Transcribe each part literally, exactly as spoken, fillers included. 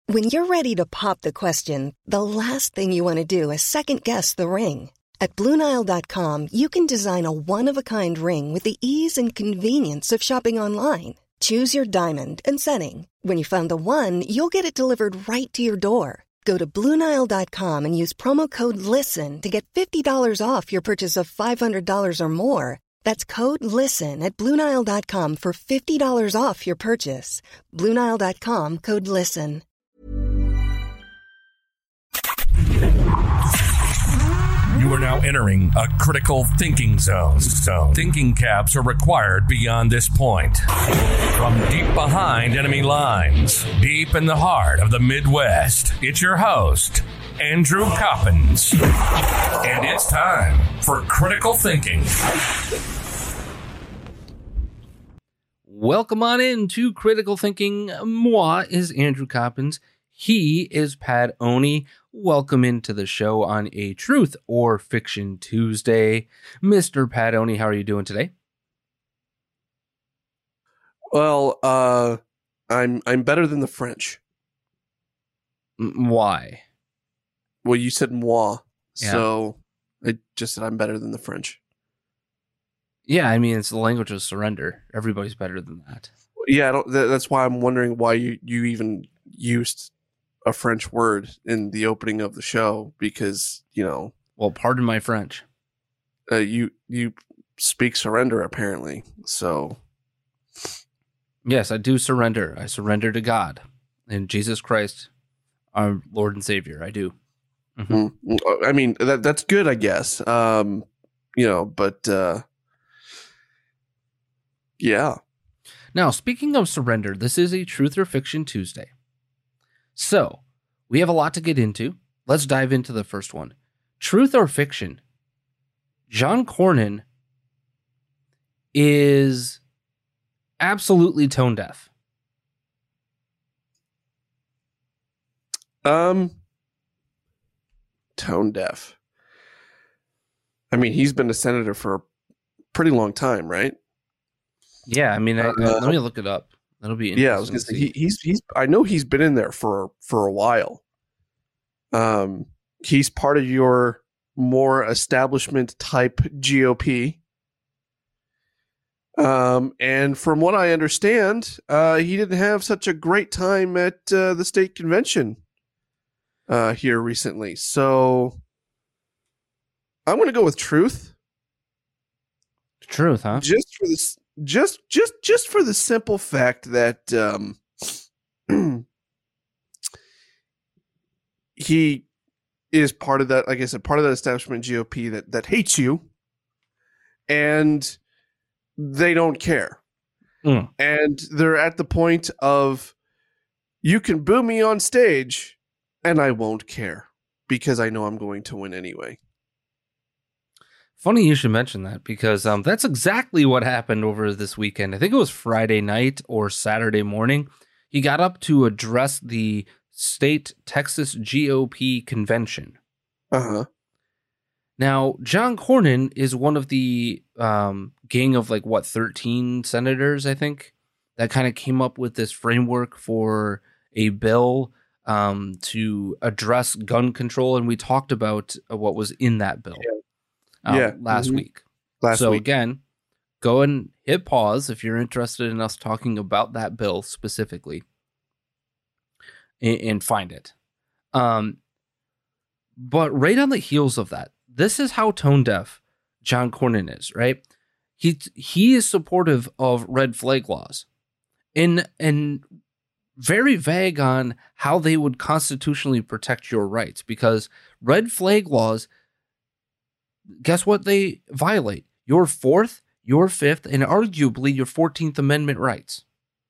When you're ready to pop the question, the last thing you want to do is second-guess the ring. At Blue Nile dot com, you can design a one-of-a-kind ring with the ease and convenience of shopping online. Choose your diamond and setting. When you find the one, you'll get it delivered right to your door. Go to Blue Nile dot com and use promo code LISTEN to get fifty dollars off your purchase of five hundred dollars or more. That's code LISTEN at Blue Nile dot com for fifty dollars off your purchase. Blue Nile dot com, code LISTEN. You are now entering a critical thinking zone. zone. Thinking caps are required beyond this point. From deep behind enemy lines, deep in the heart of the Midwest, it's your host, Andrew Coppins. And it's time for Critical Thinking. Welcome on in to Critical Thinking. Moi is Andrew Coppins. He is Pat Oney. Welcome into the show on a Truth or Fiction Tuesday. Mister Pat Oney, how are you doing today? Well, uh, I'm I'm better than the French. M- why? Well, you said moi, Yeah. so I just said I'm better than the French. Yeah, I mean, it's the language of surrender. Everybody's better than that. Yeah, I don't, th- that's why I'm wondering why you, you even used a French word in the opening of the show, because, you know, Well, pardon my French. uh, you you speak surrender apparently. So Yes, I do surrender. I surrender to God and Jesus Christ, our Lord and Savior. I do. Mhm. mm, I mean that that's good, I guess. Um, you know, but uh, yeah. Now, speaking of surrender, this is a Truth or Fiction Tuesday. So, we have a lot to get into. Let's dive into the first one. Truth or fiction? John Cornyn is absolutely tone deaf. Um, tone deaf. I mean, he's been a senator for a pretty long time, right? Yeah, I mean, I, Uh, let me look it up. That'll be interesting. Yeah, I was gonna say he, he's he's. I know he's been in there for for a while. Um, he's part of your more establishment type G O P. Um, and from what I understand, uh, he didn't have such a great time at uh, the state convention uh, here recently. So I'm going to go with truth. Truth, huh? Just for this, just just just for the simple fact that um, he is part of that, like I said, part of that establishment G O P that that hates you, and they don't care, Mm. and they're at the point of, you can boo me on stage, and I won't care because I know I'm going to win anyway. Funny you should mention that, because um, that's exactly what happened over this weekend. I think it was Friday night or Saturday morning. He got up to address the state Texas G O P convention. Uh huh. Now, John Cornyn is one of the um, gang of like, what, thirteen senators, I think, that kind of came up with this framework for a bill um, to address gun control. And we talked about uh, what was in that bill. Yeah. Um, Yeah. last Mhm. week. Last so week. again, go and hit pause if you're interested in us talking about that bill specifically, and, and find it. Um, but right on the heels of that, this is how tone deaf John Cornyn is. Right, he he is supportive of red flag laws, and and very vague on how they would constitutionally protect your rights, because red flag laws, guess what they violate? Your fourth, your fifth, and arguably your fourteenth Amendment rights.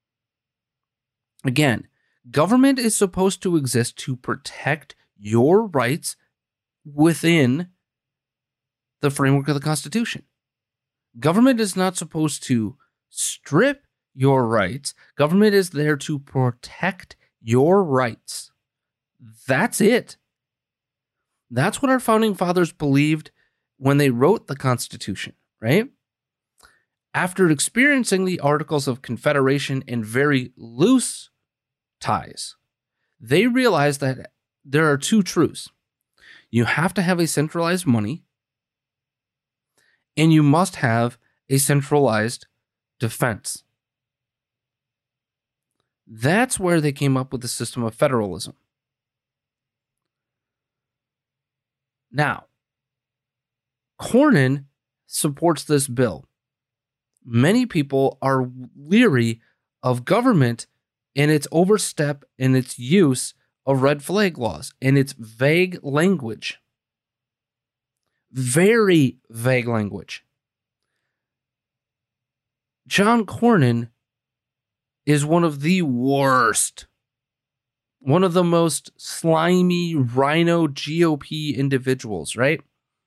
Again, government is supposed to exist to protect your rights within the framework of the Constitution. Government is not supposed to strip your rights. Government is there to protect your rights. That's it. That's what our founding fathers believed when they wrote the Constitution, right? After experiencing the Articles of Confederation and very loose ties, They realized that there are two truths. You have to have a centralized money, and you must have a centralized defense. That's where they came up with the system of federalism. Now, Cornyn supports this bill. Many people are leery of government and its overstep and its use of red flag laws and its vague language. Very vague language. John Cornyn is one of the worst, one of the most slimy rhino G O P individuals, right?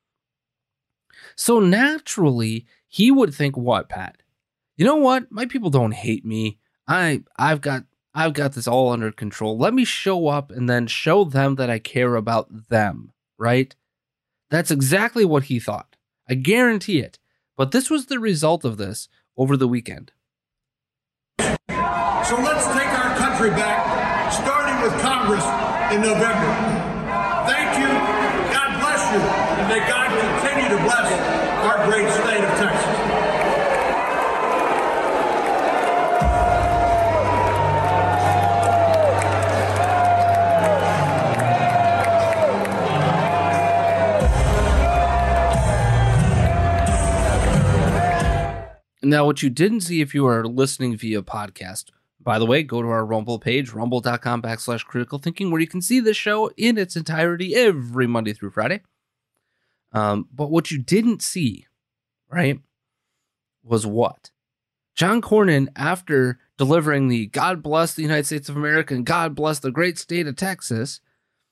So naturally, he would think, what, Pat? You know what? My people don't hate me. I, I've got, I've got this all under control. Let me show up and then show them that I care about them, right? That's exactly what he thought. I guarantee it. But this was the result of this over the weekend. So let's take our country back, starting with Congress in November. Thank you. God bless you. And may God continue to bless our great state of Texas. Now, what you didn't see if you are listening via podcast, by the way, go to our Rumble page, rumble.com backslash critical thinking, where you can see the show in its entirety every Monday through Friday. Um, but what you didn't see, right, was what? John Cornyn, after delivering the God bless the United States of America and God bless the great state of Texas,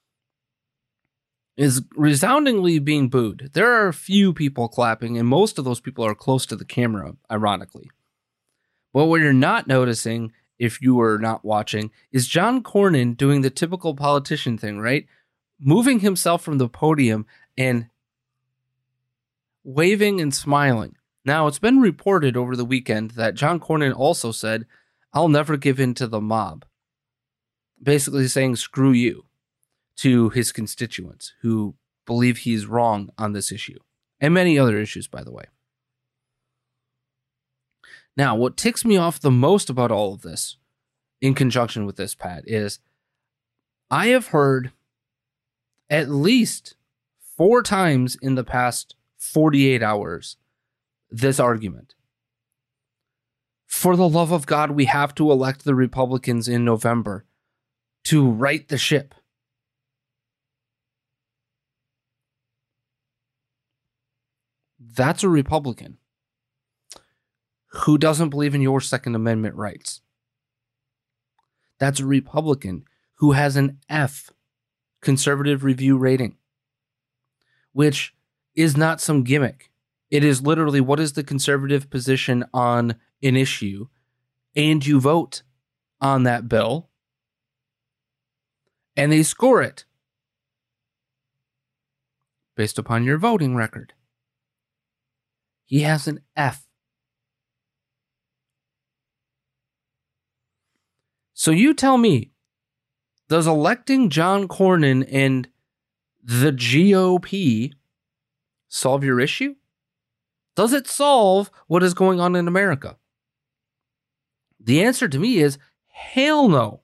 is resoundingly being booed. There are a few people clapping, and most of those people are close to the camera, ironically. But what you're not noticing, if you were not watching, is John Cornyn doing the typical politician thing, right? Moving himself from the podium and waving and smiling. Now, it's been reported over the weekend that John Cornyn also said, "I'll never give in to the mob." Basically saying, screw you, to his constituents who believe he's wrong on this issue and many other issues, by the way. Now, what ticks me off the most about all of this, in conjunction with this, Pat, is I have heard at least four times in the past forty-eight hours this argument. For the love of God, we have to elect the Republicans in November to right the ship. That's a Republican who doesn't believe in your Second Amendment rights. That's a Republican who has an F conservative review rating, which is not some gimmick. It is literally, what is the conservative position on an issue, and you vote on that bill, and they score it based upon your voting record. He has an F. So you tell me, does electing John Cornyn and the G O P solve your issue? Does it solve what is going on in America? The answer to me is hell no.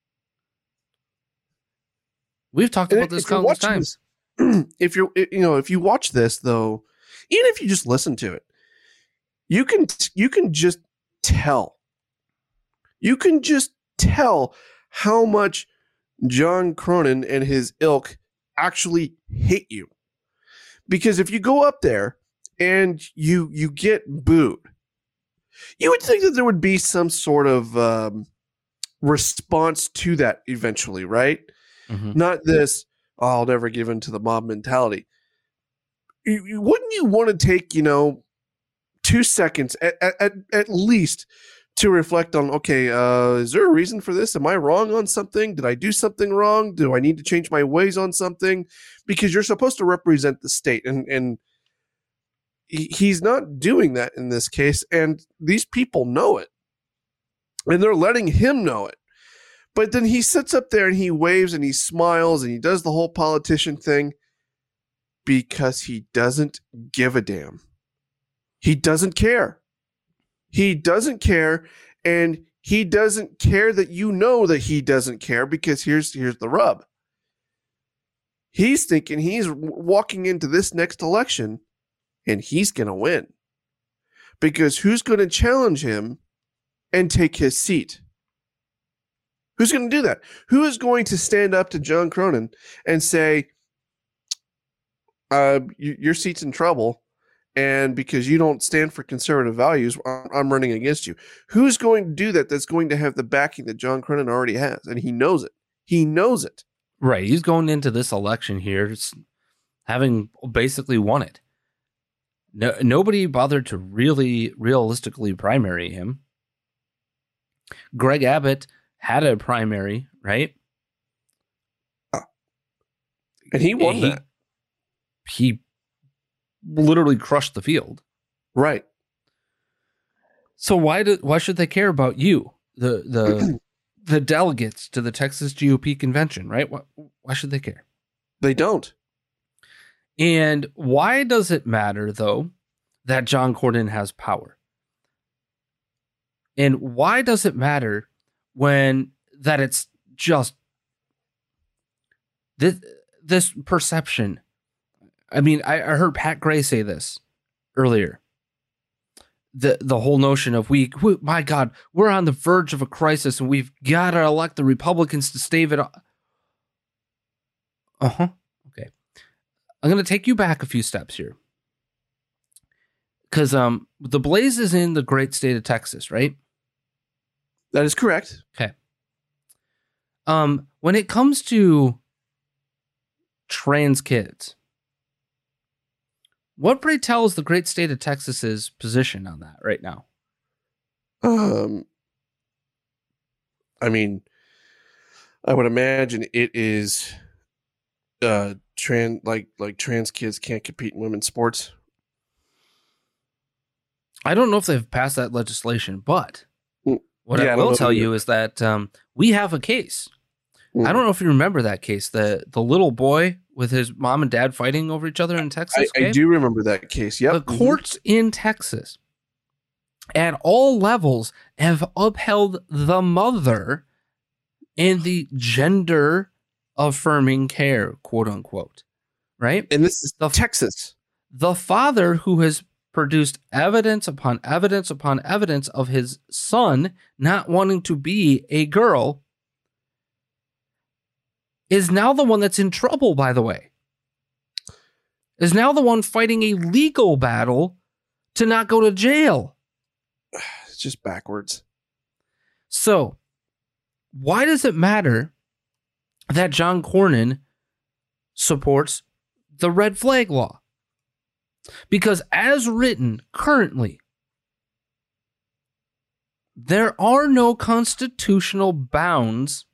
We've talked And about this if you're countless watching times. this- if you're, you know, if you watch this though, even if you just listen to it, you can you can just tell. You can just tell how much John Cornyn and his ilk actually hate you. Because if you go up there and you you get booed, you would think that there would be some sort of um, response to that eventually, right? Mm-hmm. Not this, oh, I'll never give in to the mob mentality. You, you, wouldn't you want to take, you know, two seconds at, at, at least to reflect on, okay, uh, is there a reason for this? Am I wrong on something? Did I do something wrong? Do I need to change my ways on something? Because you're supposed to represent the state, and, and he, he's not doing that in this case, and these people know it, and they're letting him know it. But then he sits up there and he waves and he smiles and he does the whole politician thing because he doesn't give a damn. He doesn't care. He doesn't care, and he doesn't care that you know that he doesn't care, because here's here's the rub. He's thinking he's walking into this next election and he's going to win. Because who's going to challenge him and take his seat? Who's going to do that? Who is going to stand up to John Cronin and say, uh, y- your seat's in trouble, and because you don't stand for conservative values, I'm running against you? Who's going to do that that's going to have the backing that John Cronin already has? And he knows it. He knows it. Right. He's going into this election here having basically won it. No, nobody bothered to really realistically primary him. Greg Abbott had a primary, right? And he won he, that. He literally crushed the field. Right. So why do why should they care about you, the the the delegates to the Texas G O P convention, right? Why, why should they care? They don't. And why does it matter, though, that John Cornyn has power? And why does it matter when that it's just this, this perception? I mean, I, I heard Pat Gray say this earlier. The the whole notion of we, we, my God, we're on the verge of a crisis and we've got to elect the Republicans to stave it off. Uh-huh. Okay. I'm going to take you back a few steps here. Because um, the blaze is in the great state of Texas, right? That is correct. Okay. Um, when it comes to trans kids, what, pray tell, is the great state of Texas's position on that right now? Um, I mean, I would imagine it is uh trans like like trans kids can't compete in women's sports. I don't know if they've passed that legislation, but what yeah, I I will know tell either. you is that um, we have a case. Mm. I don't know if you remember that case, the the little boy with his mom and dad fighting over each other in Texas. I, I okay? do remember that case. Yep. The courts in Texas at all levels have upheld the mother in the gender affirming care, quote unquote, right? And this is The- Texas. The father who has produced evidence upon evidence upon evidence of his son not wanting to be a girl is now the one that's in trouble, by the way. Is now the one fighting a legal battle to not go to jail. It's just backwards. So, why does it matter that John Cornyn supports the red flag law? Because as written currently, there are no constitutional bounds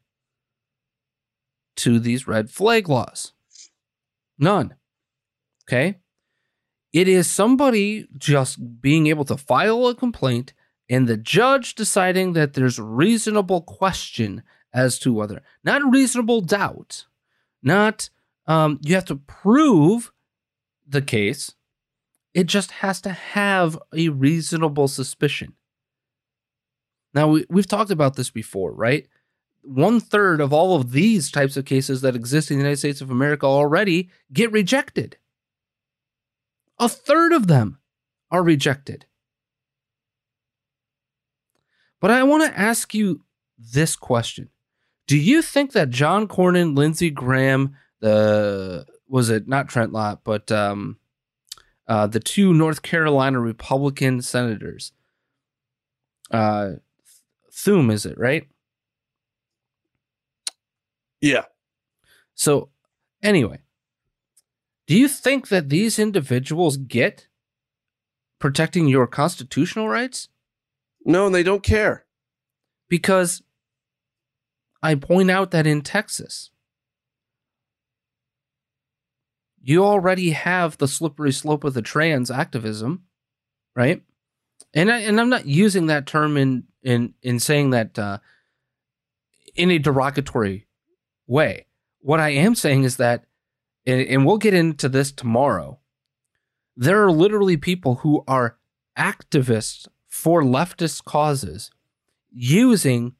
to these red flag laws. None. Okay? It is somebody just being able to file a complaint and the judge deciding that there's reasonable question as to whether, not reasonable doubt, not um, you have to prove the case. It just has to have a reasonable suspicion. Now, we, we've talked about this before, right? One third of all of these types of cases that exist in the United States of America already get rejected. A third of them are rejected. But I want to ask you this question. Do you think that John Cornyn, Lindsey Graham, the, was it not Trent Lott, but um, uh, the two North Carolina Republican senators, uh, Thune, is it, right? Yeah. So, anyway, do you think that these individuals get protecting your constitutional rights? No, and they don't care. Because I point out that in Texas, you already have the slippery slope of the trans activism, right? And I and I'm not using that term in in in saying that uh, in a derogatory way. What I am saying is that, and, and we'll get into this tomorrow, there are literally people who are activists for leftist causes using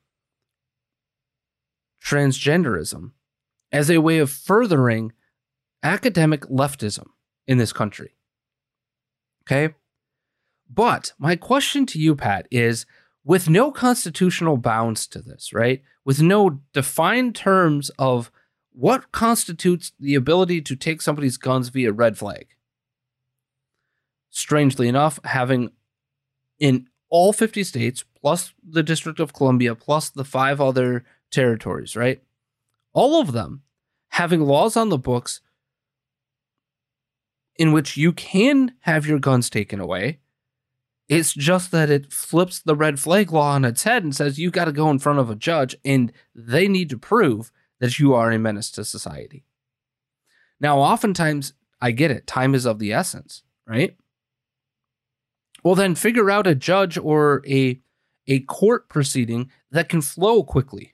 transgenderism as a way of furthering academic leftism in this country. Okay? But my question to you, Pat, is with no constitutional bounds to this, right? With no defined terms of what constitutes the ability to take somebody's guns via red flag. Strangely enough, having in all fifty states, plus the District of Columbia, plus the five other territories, right? All of them having laws on the books in which you can have your guns taken away. It's just that it flips the red flag law on its head and says you got to go in front of a judge and they need to prove that you are a menace to society. Now, oftentimes, I get it. Time is of the essence, right? Well, then figure out a judge or a, a court proceeding that can flow quickly.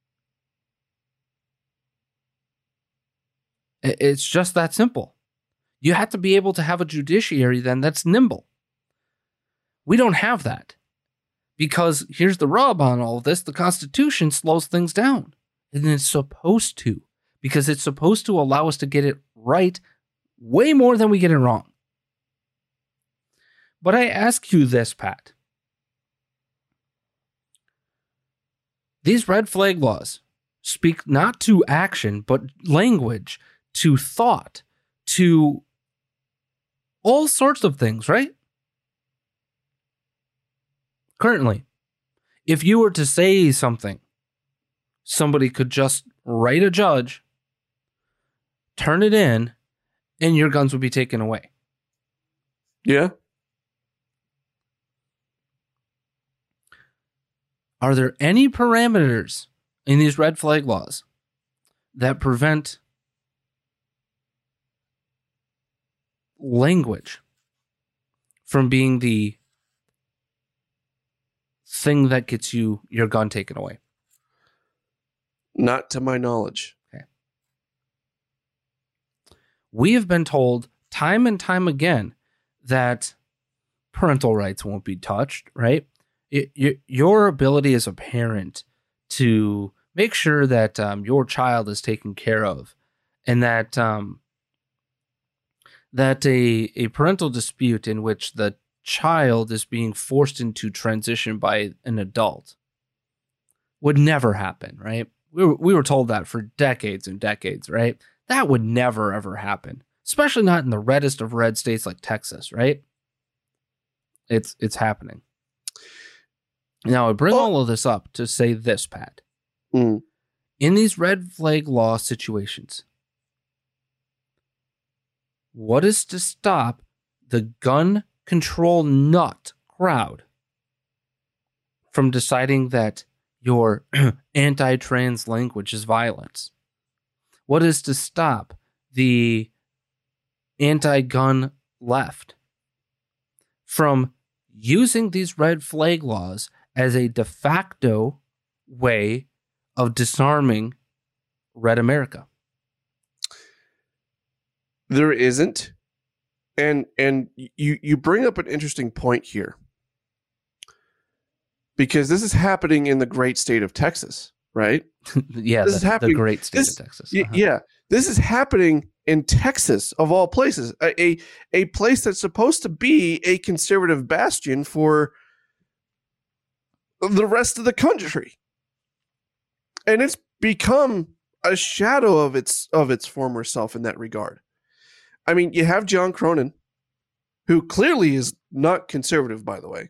It's just that simple. You have to be able to have a judiciary then that's nimble. We don't have that. Because here's the rub on all of this. The Constitution slows things down. And it's supposed to. Because it's supposed to allow us to get it right way more than we get it wrong. But I ask you this, Pat. These red flag laws speak not to action, but language, to thought, to all sorts of things, right? Currently, if you were to say something, somebody could just write a judge, turn it in, and your guns would be taken away. Yeah. Are there any parameters in these red flag laws that prevent language from being the thing that gets you your gun taken away? Not to my knowledge. Okay. We have been told time and time again that parental rights won't be touched, right? It, your, your ability as a parent to make sure that um, your child is taken care of, and that um, that a, a parental dispute in which the child is being forced into transition by an adult would never happen, right? We were, we were told that for decades and decades, right? That would never, ever happen, especially not in the reddest of red states like Texas, right? It's it's happening. Now, I bring oh. all of this up to say this, Pat. Mm. In these red flag law situations, what is to stop the gun control nut crowd from deciding that your anti-trans language is violence? What is to stop the anti-gun left from using these red flag laws as a de facto way of disarming Red America? There isn't. And and you, you bring up an interesting point here. Because this is happening in the great state of Texas, right? yeah, this the, is happening. the great state this, of Texas. Uh-huh. Yeah, this is happening in Texas, of all places. A, a, a place that's supposed to be a conservative bastion for the rest of the country. And it's become a shadow of its of its former self in that regard. I mean, you have John Cronin, who clearly is not conservative, by the way.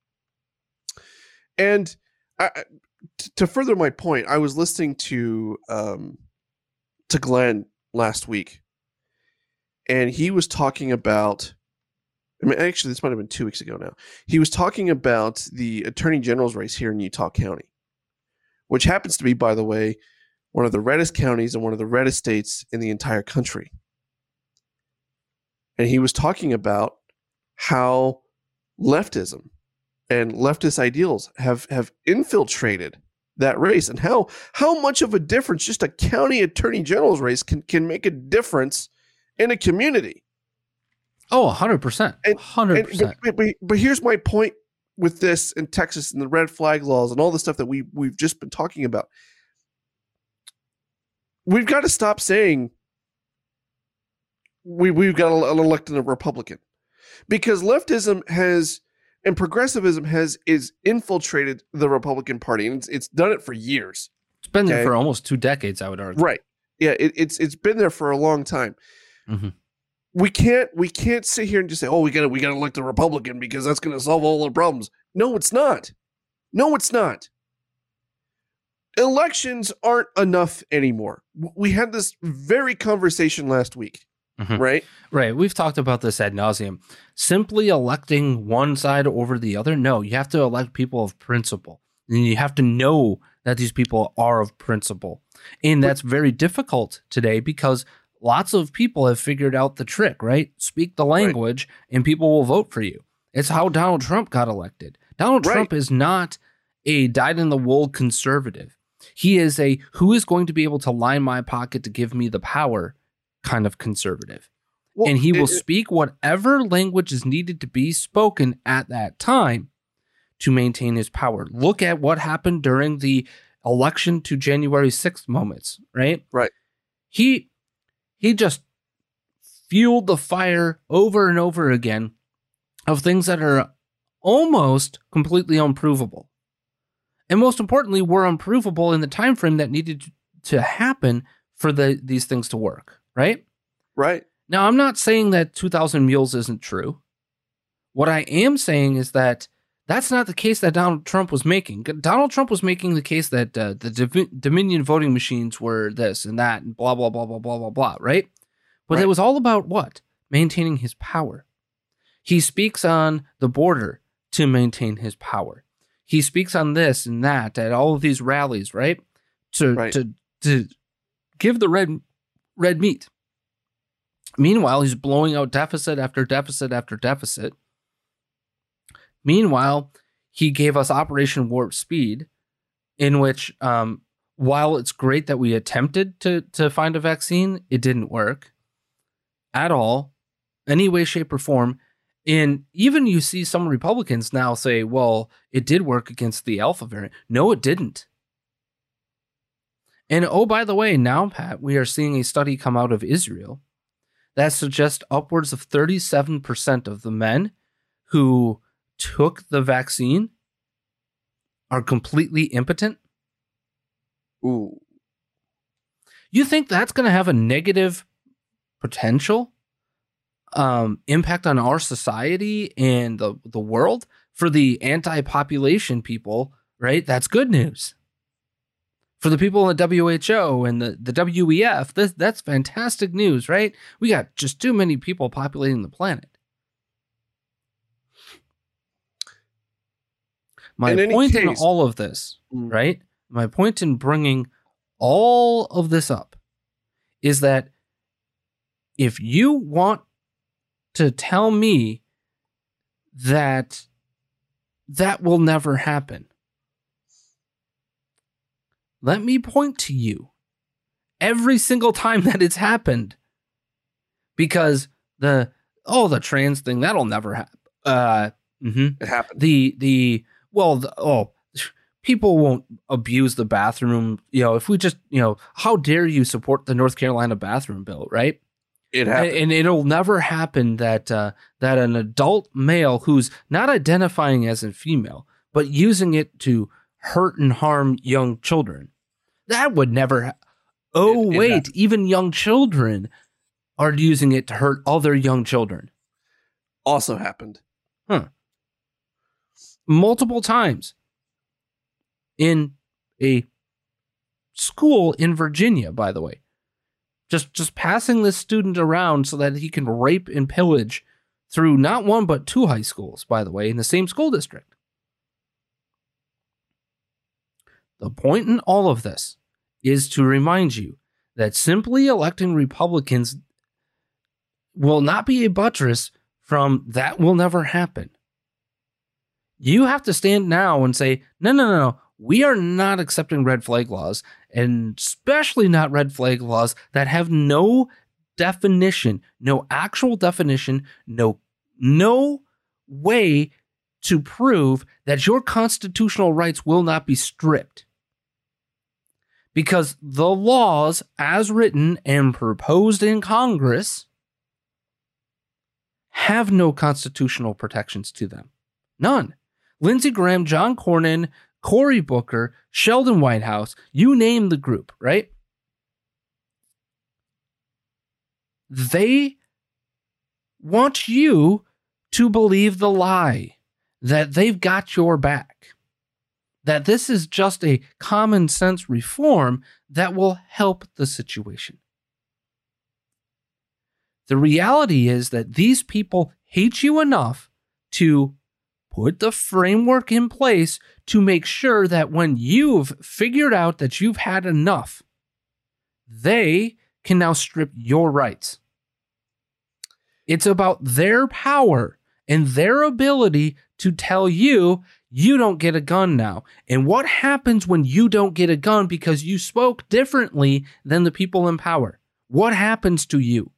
And I, t- to further my point, I was listening to um, to Glenn last week, and he was talking about, I mean, actually, this might have been two weeks ago now. He was talking about the Attorney General's race here in Utah County, which happens to be, by the way, one of the reddest counties and one of the reddest states in the entire country. And he was talking about how leftism and leftist ideals have, have infiltrated that race, and how how much of a difference just a county attorney general's race can can make a difference in a community. Oh, one hundred percent. one hundred percent. But, but, but here's my point with this in Texas and the red flag laws and all the stuff that we we've just been talking about. We've got to stop saying we we've got an elected a Republican, because leftism has and progressivism has is infiltrated the Republican Party, and it's, it's done it for years. It's been there okay? for almost two decades, I would argue. Right? Yeah, it, it's it's been there for a long time. Mm-hmm. We can't we can't sit here and just say, oh, we got to we got to elect a Republican because that's going to solve all the problems. No, it's not. No, it's not. Elections aren't enough anymore. We had this very conversation last week, mm-hmm. right? Right. We've talked about this ad nauseum. Simply electing one side over the other. No, you have to elect people of principle. And you have to know that these people are of principle. And that's very difficult today because lots of people have figured out the trick, right? Speak the language right. and people will vote for you. It's how Donald Trump got elected. Donald right. Trump is not a dyed-in-the-wool conservative. He is a who is going to be able to line my pocket to give me the power kind of conservative. Well, and he will it, speak whatever language is needed to be spoken at that time to maintain his power. Look at what happened during the election to January sixth moments, right? Right. He he just fueled the fire over and over again of things that are almost completely unprovable. And most importantly, were unprovable in the time frame that needed to happen for the these things to work, right? Right. Now, I'm not saying that two thousand Mules isn't true. What I am saying is that that's not the case that Donald Trump was making. Donald Trump was making the case that uh, the Div- Dominion voting machines were this and that and blah, blah, blah, blah, blah, blah, blah, right? But right. it was all about what? Maintaining his power. He speaks on the border to maintain his power. He speaks on this and that at all of these rallies, right? To right. to to give the red red meat. Meanwhile, he's blowing out deficit after deficit after deficit. Meanwhile, he gave us Operation Warp Speed, in which, um, while it's great that we attempted to to find a vaccine, it didn't work at all, any way, shape, or form. And even you see some Republicans now say, well, it did work against the Alpha variant. No, it didn't. And oh, by the way, now, Pat, we are seeing a study come out of Israel that suggests upwards of thirty-seven percent of the men who took the vaccine are completely impotent. Ooh. You think that's going to have a negative potential um, impact on our society and the, the world? For the anti-population people, right? That's good news. For the people in the W H O and the, the W E F, this, that's fantastic news, right? We got just too many people populating the planet. My in point case, in all of this, mm. right? My point in bringing all of this up is that if you want to tell me that that will never happen, let me point to you every single time that it's happened. Because the, oh, the trans thing, that'll never happen. Uh, mm-hmm. It happened. The, the, well, the, oh, people won't abuse the bathroom. You know, if we just, you know, how dare you support the North Carolina bathroom bill, right? It happened. And, and it'll never happen that, uh, that an adult male who's not identifying as a female, but using it to hurt and harm young children. That would never ha- Oh, it, it wait, happened. Even young children are using it to hurt other young children. Also happened. Huh. Multiple times in a school in Virginia, by the way. Just just passing this student around so that he can rape and pillage through not one but two high schools, by the way, in the same school district. The point in all of this is to remind you that simply electing Republicans will not be a buttress from that will never happen. You have to stand now and say, no, no, no, no. We are not accepting red flag laws, and especially not red flag laws that have no definition, no actual definition, no no way to prove that your constitutional rights will not be stripped. Because the laws, as written and proposed in Congress, have no constitutional protections to them. None. Lindsey Graham, John Cornyn, Cory Booker, Sheldon Whitehouse, you name the group, right? They want you to believe the lie that they've got your back, that this is just a common sense reform that will help the situation. The reality is that these people hate you enough to put the framework in place to make sure that when you've figured out that you've had enough, they can now strip your rights. It's about their power and their ability to tell you, you don't get a gun now. And what happens when you don't get a gun because you spoke differently than the people in power? What happens to you?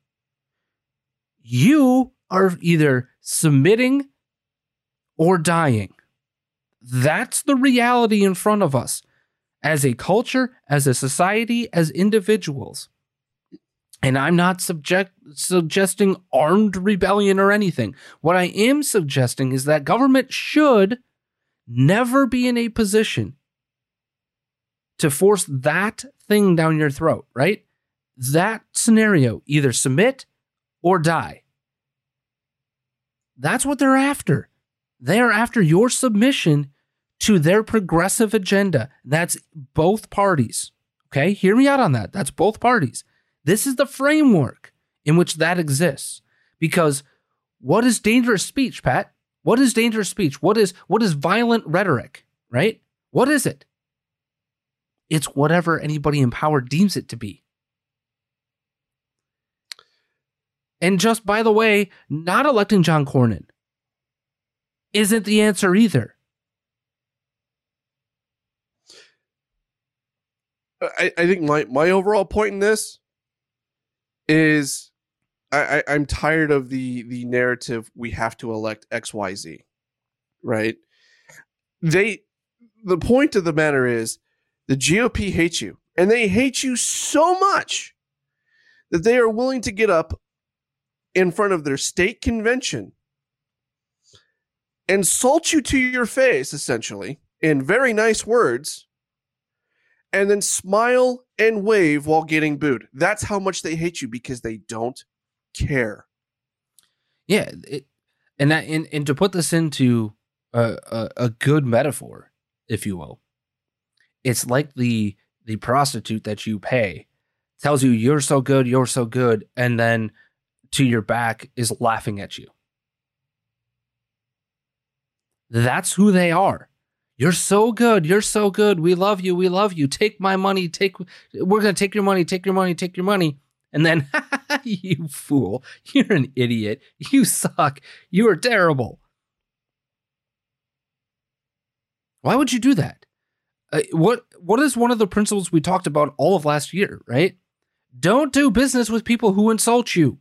You are either submitting or dying. That's the reality in front of us as a culture, as a society, as individuals. And I'm not subject, suggesting armed rebellion or anything. What I am suggesting is that government should never be in a position to force that thing down your throat, right? That scenario, either submit or die. That's what they're after. They are after your submission to their progressive agenda. That's both parties. Okay, hear me out on that. That's both parties. This is the framework in which that exists. Because what is dangerous speech, Pat? What is dangerous speech? What is what is violent rhetoric, right? What is it? It's whatever anybody in power deems it to be. And just by the way, not electing John Cornyn isn't the answer either. I, I think my, my overall point in this is I, I, I'm tired of the the narrative we have to elect X Y Z, right? They the point of the matter is the G O P hates you, and they hate you so much that they are willing to get up in front of their state convention, insult you to your face, essentially, in very nice words, and then smile and wave while getting booed. That's how much they hate you, because they don't care. Yeah, it, and that, and, and to put this into a, a, a good metaphor, if you will, it's like the the prostitute that you pay tells you you're so good, you're so good, and then to your back is laughing at you. That's who they are. You're so good. You're so good. We love you. We love you. Take my money. Take. We're going to take your money. Take your money. Take your money. And then, you fool. You're an idiot. You suck. You are terrible. Why would you do that? Uh, what What is one of the principles we talked about all of last year, right? Don't do business with people who insult you.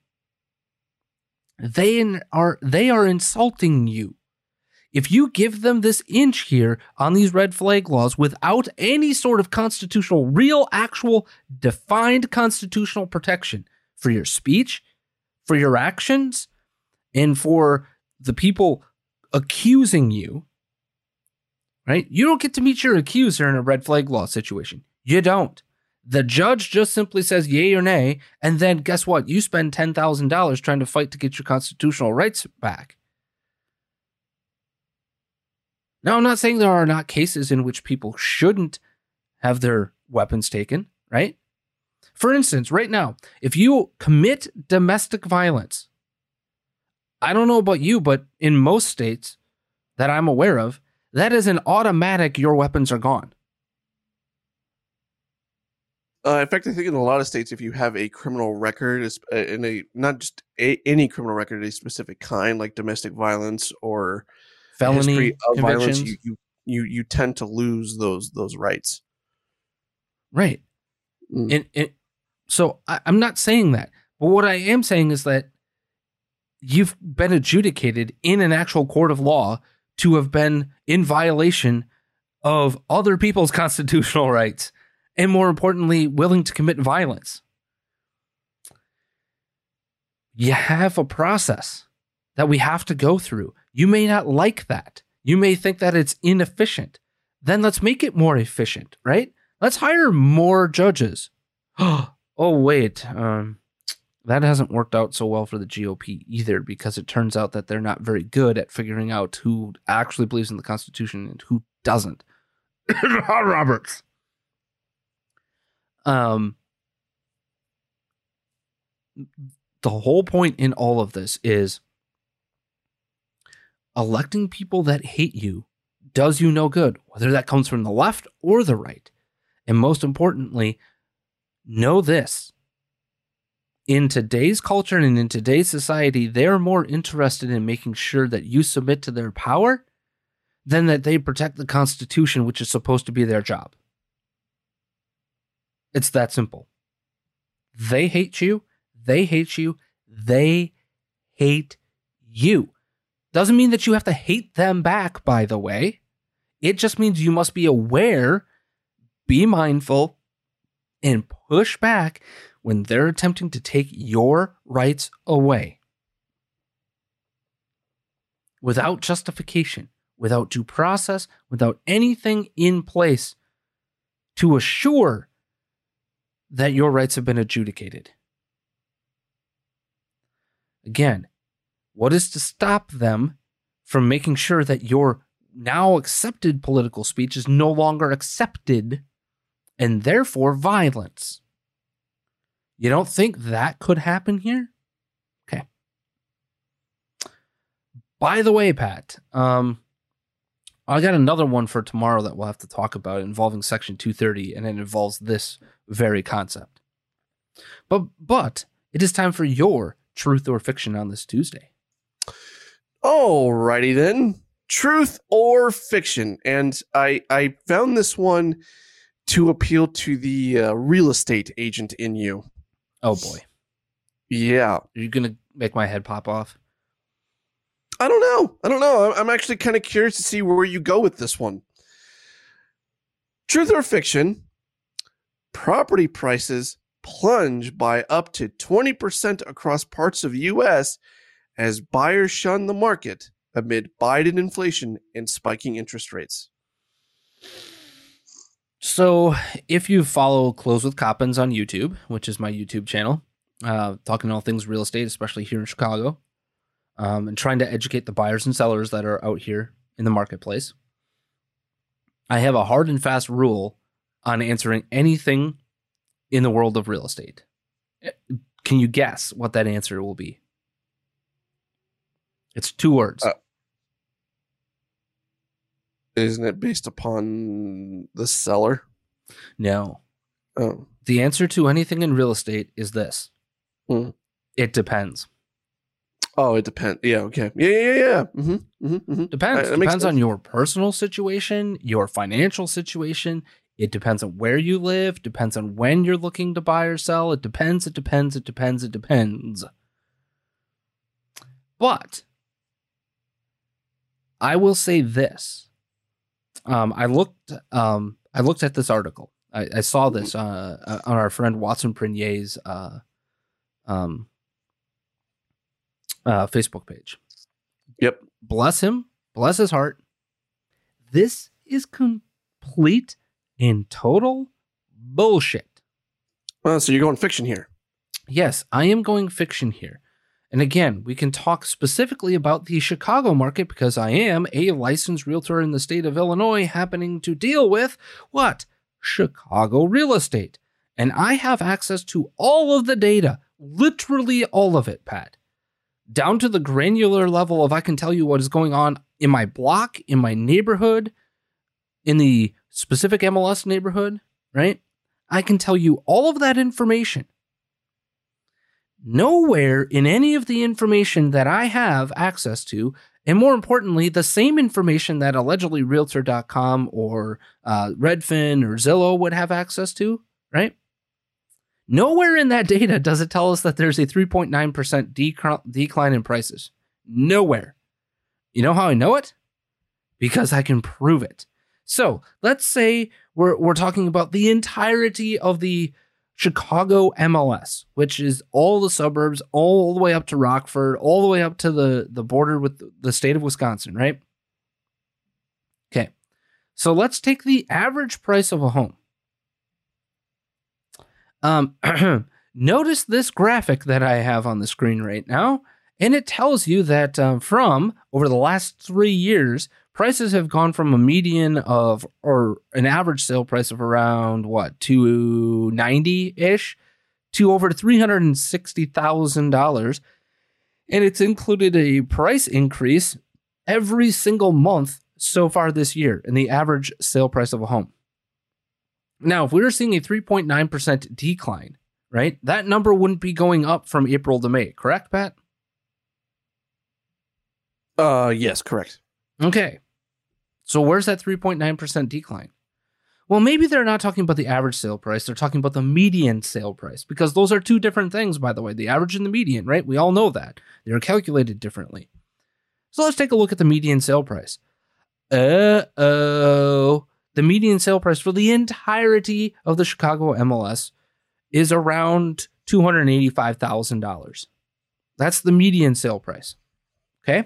They are they are insulting you. If you give them this inch here on these red flag laws without any sort of constitutional, real, actual, defined constitutional protection for your speech, for your actions, and for the people accusing you, right? You don't get to meet your accuser in a red flag law situation. You don't. The judge just simply says yay or nay, and then guess what? You spend ten thousand dollars trying to fight to get your constitutional rights back. Now, I'm not saying there are not cases in which people shouldn't have their weapons taken, right? For instance, right now, if you commit domestic violence, I don't know about you, but in most states that I'm aware of, that is an automatic, your weapons are gone. Uh, in fact, I think in a lot of states, if you have a criminal record, in a not just a, any criminal record, a specific kind, like domestic violence or felony history of violence, convictions. you, you you you tend to lose those those rights. Right. Mm. And, and so I, I'm not saying that, but what I am saying is that you've been adjudicated in an actual court of law to have been in violation of other people's constitutional rights, and more importantly, willing to commit violence. You have a process that we have to go through. You may not like that. You may think that it's inefficient. Then let's make it more efficient, right? Let's hire more judges. Oh, wait. Um, that hasn't worked out so well for the G O P either, because it turns out that they're not very good at figuring out who actually believes in the Constitution and who doesn't. Roberts. Um, the whole point in all of this is electing people that hate you does you no good, whether that comes from the left or the right. And most importantly, know this. In today's culture and in today's society, they're more interested in making sure that you submit to their power than that they protect the Constitution, which is supposed to be their job. It's that simple. They hate you. They hate you. They hate you. Doesn't mean that you have to hate them back, by the way. It just means you must be aware, be mindful, and push back when they're attempting to take your rights away. Without justification, without due process, without anything in place to assure that your rights have been adjudicated. Again, what is to stop them from making sure that your now accepted political speech is no longer accepted and therefore violence? You don't think that could happen here? Okay. By the way, Pat, um, I got another one for tomorrow that we'll have to talk about involving Section two thirty, and it involves this very concept. But but it is time for your truth or fiction on this Tuesday. Alrighty then. Truth or fiction. And I I found this one to appeal to the uh, real estate agent in you. Oh boy. Yeah. Are you going to make my head pop off? I don't know. I don't know. I'm actually kind of curious to see where you go with this one. Truth or fiction? Property prices plunge by up to twenty percent across parts of the U S as buyers shun the market amid Biden inflation and spiking interest rates. So if you follow Close with Coppins on YouTube, which is my YouTube channel, uh, talking all things real estate, especially here in Chicago, um, and trying to educate the buyers and sellers that are out here in the marketplace, I have a hard and fast rule on answering anything in the world of real estate. Can you guess what that answer will be? It's two words. Uh, isn't it based upon the seller? No. Oh. The answer to anything in real estate is this. Mm. It depends. Oh, it depends. Yeah, okay. Yeah, yeah, yeah. Mm-hmm, mm-hmm, mm-hmm. Depends. Right, depends on your personal situation, your financial situation. It depends on where you live. Depends on when you're looking to buy or sell. It depends, it depends, it depends, it depends. But I will say this. Um, I looked um, I looked at this article. I, I saw this uh, on our friend Watson Prenier's uh, um, uh, Facebook page. Yep. Bless him. Bless his heart. This is complete and total bullshit. Well, so you're going fiction here. Yes, I am going fiction here. And again, we can talk specifically about the Chicago market because I am a licensed realtor in the state of Illinois happening to deal with what? Chicago real estate. And I have access to all of the data, literally all of it, Pat. Down to the granular level of I can tell you what is going on in my block, in my neighborhood, in the specific M L S neighborhood, right? I can tell you all of that information. Nowhere in any of the information that I have access to And more importantly, the same information that allegedly Realtor dot com or uh, Redfin or Zillow would have access to, right? Nowhere in that data does it tell us that there's a three point nine percent dec- decline in prices. Nowhere. You know how I know it? Because I can prove it. So let's say we're we're talking about the entirety of the Chicago M L S, which is all the suburbs, all the way up to Rockford, all the way up to the, the border with the state of Wisconsin, right? Okay. So let's take the average price of a home. Um, notice this graphic that I have on the screen right now, and it tells you that um, from over the last three years, prices have gone from a median of, or an average sale price of around, what, two ninety-ish to over three hundred sixty thousand dollars. And it's included a price increase every single month so far this year in the average sale price of a home. Now, if we were seeing a three point nine percent decline, right, that number wouldn't be going up from April to May, correct, Pat? Uh, yes, correct. Okay. So where's that three point nine percent decline? Well, maybe they're not talking about the average sale price. They're talking about the median sale price, because those are two different things, by the way, the average and the median, right? We all know that. They're calculated differently. So let's take a look at the median sale price. Uh-oh. The median sale price for the entirety of the Chicago M L S is around two hundred eighty-five thousand dollars. That's the median sale price. Okay?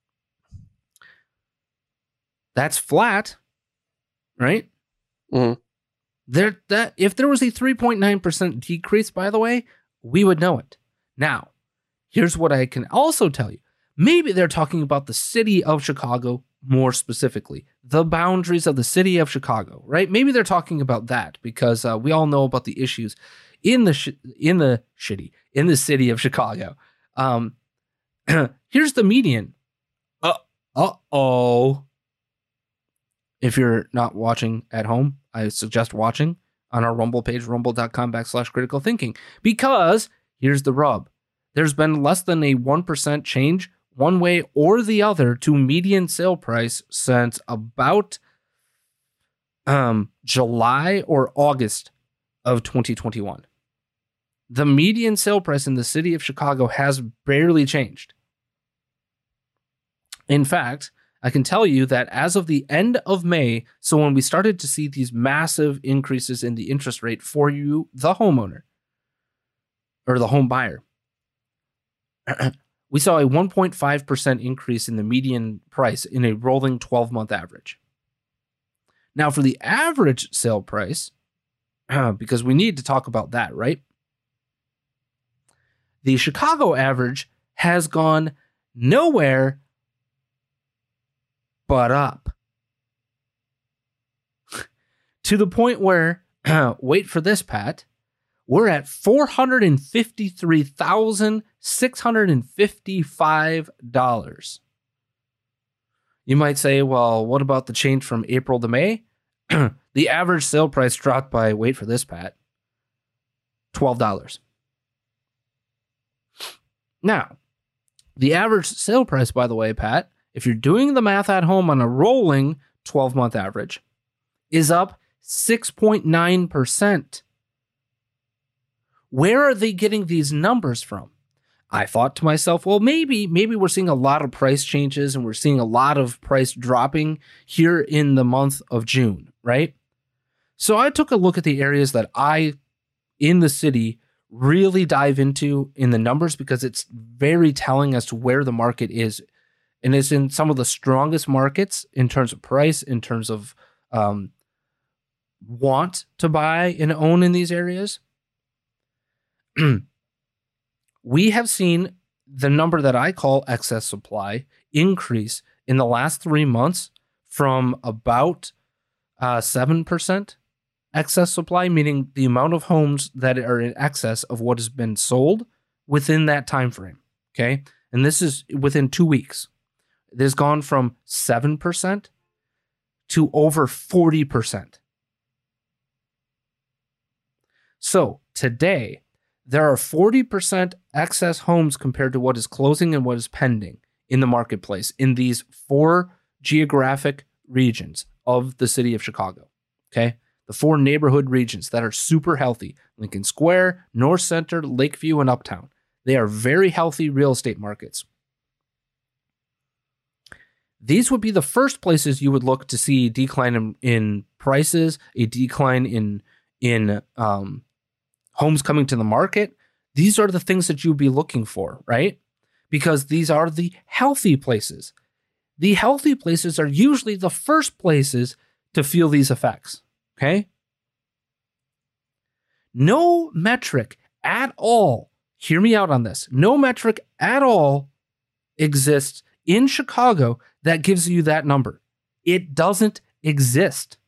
That's flat, right? Mm-hmm. There, that if there was a three point nine percent decrease, by the way, we would know it. Now, here's what I can also tell you. Maybe they're talking about the city of Chicago more specifically, the boundaries of the city of Chicago, right? Maybe they're talking about that, because uh, we all know about the issues in the sh- in the shitty in the city of Chicago. Um, here's the median. Uh oh. If you're not watching at home, I suggest watching on our Rumble page, rumble.com backslash critical thinking, because here's the rub. There's been less than a one percent change one way or the other to median sale price since about um, July or August of twenty twenty-one. The median sale price in the city of Chicago has barely changed. In fact, I can tell you that as of the end of May, so when we started to see these massive increases in the interest rate for you, the homeowner, or the home buyer, we saw a one point five percent increase in the median price in a rolling twelve-month average. Now, for the average sale price, because we need to talk about that, right? The Chicago average has gone nowhere but up. To the point where, wait for this, Pat, we're at four hundred fifty-three thousand six hundred fifty-five dollars. You might say, well, what about the change from April to May? The average sale price dropped by, wait for this, Pat, twelve dollars. Now, the average sale price, by the way, Pat, if you're doing the math at home on a rolling twelve-month average, is up six point nine percent. Where are they getting these numbers from? I thought to myself, well, maybe, maybe we're seeing a lot of price changes and we're seeing a lot of price dropping here in the month of June, right? So I took a look at the areas that I, in the city, really dive into in the numbers, because it's very telling as to where the market is. And it's in some of the strongest markets in terms of price, in terms of um, want to buy and own in these areas. We have seen the number that I call excess supply increase in the last three months from about uh, seven percent excess supply, meaning the amount of homes that are in excess of what has been sold within that time frame. Okay. And this is within two weeks. It has gone from seven percent to over forty percent. So today, there are forty percent excess homes compared to what is closing and what is pending in the marketplace in these four geographic regions of the city of Chicago. Okay. The four neighborhood regions that are super healthy: Lincoln Square, North Center, Lakeview, and Uptown. They are very healthy real estate markets. These would be the first places you would look to see a decline in, in prices, a decline in, in um, homes coming to the market. These are the things that you would be looking for, right? Because these are the healthy places. The healthy places are usually the first places to feel these effects, okay? No metric at all, hear me out on this, no metric at all exists in Chicago that gives you that number. It doesn't exist.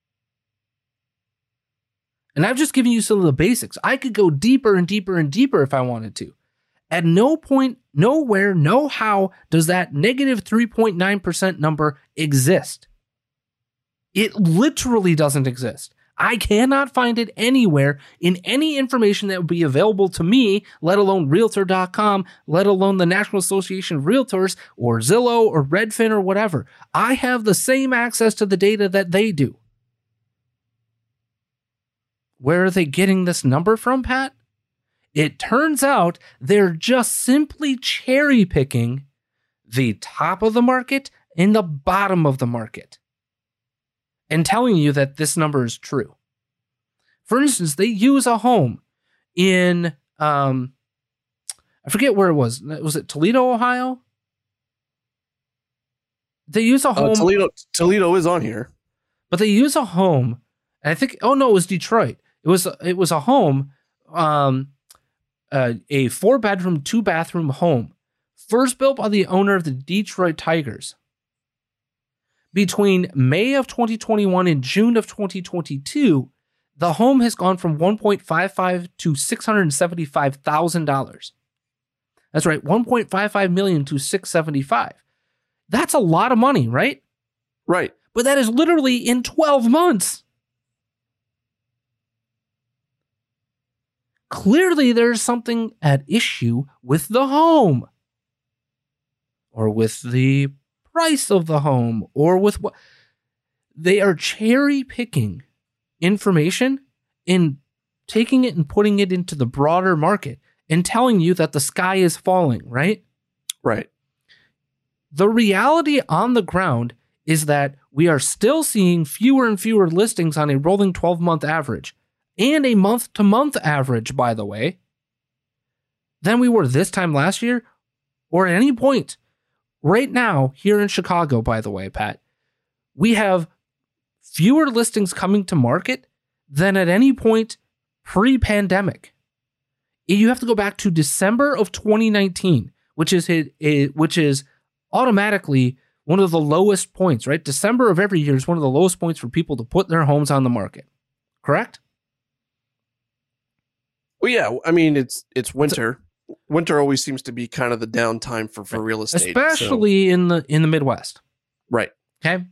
And I've just given you some of the basics. I could go deeper and deeper and deeper if I wanted to. At no point, nowhere, no how does that negative three point nine percent number exist. It literally doesn't exist. I cannot find it anywhere in any information that would be available to me, let alone Realtor dot com, let alone the National Association of Realtors or Zillow or Redfin or whatever. I have the same access to the data that they do. Where are they getting this number from, Pat? It turns out they're just simply cherry picking the top of the market and the bottom of the market and telling you that this number is true. For instance, they use a home in, um, I forget where it was. Was it Toledo, Ohio? They use a home. Uh, Toledo, Toledo is on here. But they use a home, and I think, oh no, it was Detroit. It was, it was a home, um, uh, a four bedroom, two bathroom home, first built by the owner of the Detroit Tigers. Between May of twenty twenty-one and June of twenty twenty-two, the home has gone from one point five five to six hundred seventy-five thousand dollars. That's right, one point five five million to six hundred seventy-five. That's a lot of money, right? Right. But that is literally in twelve months. Clearly, there's something at issue with the home, or with the price of the home, or with what they are cherry picking information and taking it and putting it into the broader market and telling you that the sky is falling, right? Right. The reality on the ground is that we are still seeing fewer and fewer listings on a rolling twelve-month average, and a month-to-month average, by the way, than we were this time last year or at any point. Right now, here in Chicago, by the way, Pat, we have fewer listings coming to market than at any point pre-pandemic. You have to go back to December of twenty nineteen, which is a, a, which is automatically one of the lowest points, right? December of every year is one of the lowest points for people to put their homes on the market. Correct? Well, yeah. I mean, it's it's winter. Winter always seems to be kind of the downtime for, for right. real estate, especially so. in the in the Midwest. Right. Okay.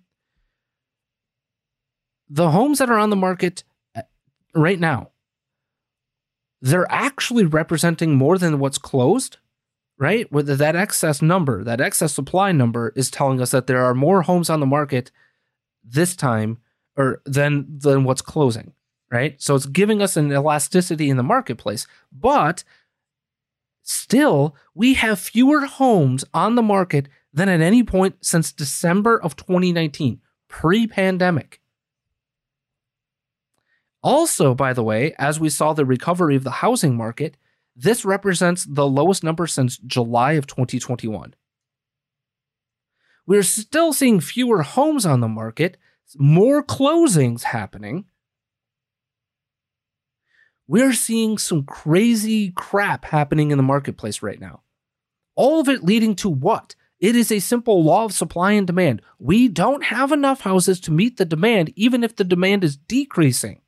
The homes that are on the market right now, they're actually representing more than what's closed, right? Whether that excess number, that excess supply number is telling us that there are more homes on the market this time or than than what's closing, right? So it's giving us an elasticity in the marketplace, but still, we have fewer homes on the market than at any point since December of twenty nineteen, pre-pandemic. Also, by the way, as we saw the recovery of the housing market, this represents the lowest number since July of twenty twenty-one. We're still seeing fewer homes on the market, more closings happening. We're seeing some crazy crap happening in the marketplace right now. All of it leading to what? It is a simple law of supply and demand. We don't have enough houses to meet the demand, even if the demand is decreasing.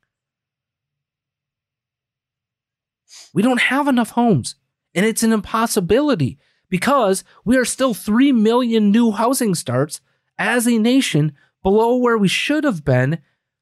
We don't have enough homes, and it's an impossibility because we are still three million new housing starts as a nation below where we should have been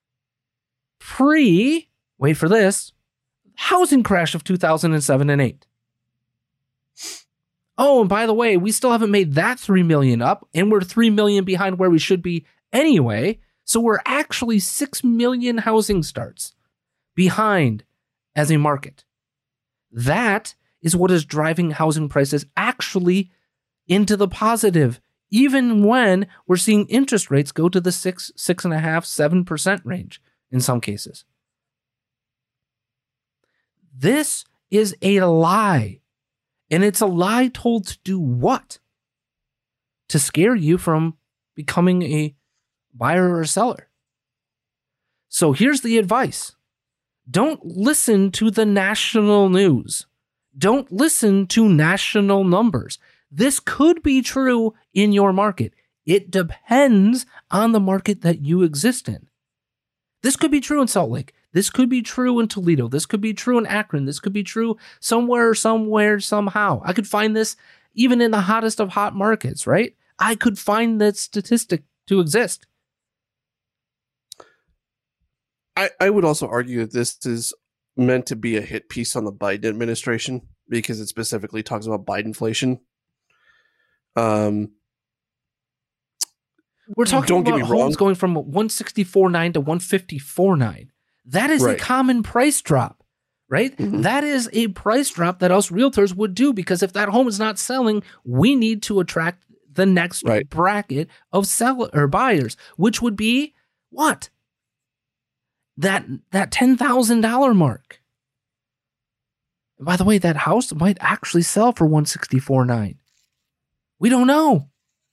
pre, wait for this, housing crash of two thousand seven and eight. Oh, and by the way, we still haven't made that three million up, and we're three million behind where we should be anyway. So we're actually six million housing starts behind as a market. That is what is driving housing prices actually into the positive, even when we're seeing interest rates go to the six, six and a half, seven percent range in some cases. This is a lie. And it's a lie told to do what? To scare you from becoming a buyer or seller. So here's the advice. Don't listen to the national news. Don't listen to national numbers. This could be true in your market. It depends on the market that you exist in. This could be true in Salt Lake. This could be true in Toledo. This could be true in Akron. This could be true somewhere, somewhere, somehow. I could find this even in the hottest of hot markets, right? I could find that statistic to exist. I, I would also argue that this is meant to be a hit piece on the Biden administration because it specifically talks about Bidenflation. Um, We're talking don't about get me homes wrong. going from one sixty-four point nine to one fifty-four point nine. That is Right. a common price drop, right? Mhm. That is a price drop that us realtors would do because if that home is not selling, we need to attract the next Right. bracket of seller or buyers, which would be what? That that ten thousand dollars mark. And by the way, that house might actually sell for one sixty-four point nine. We don't know.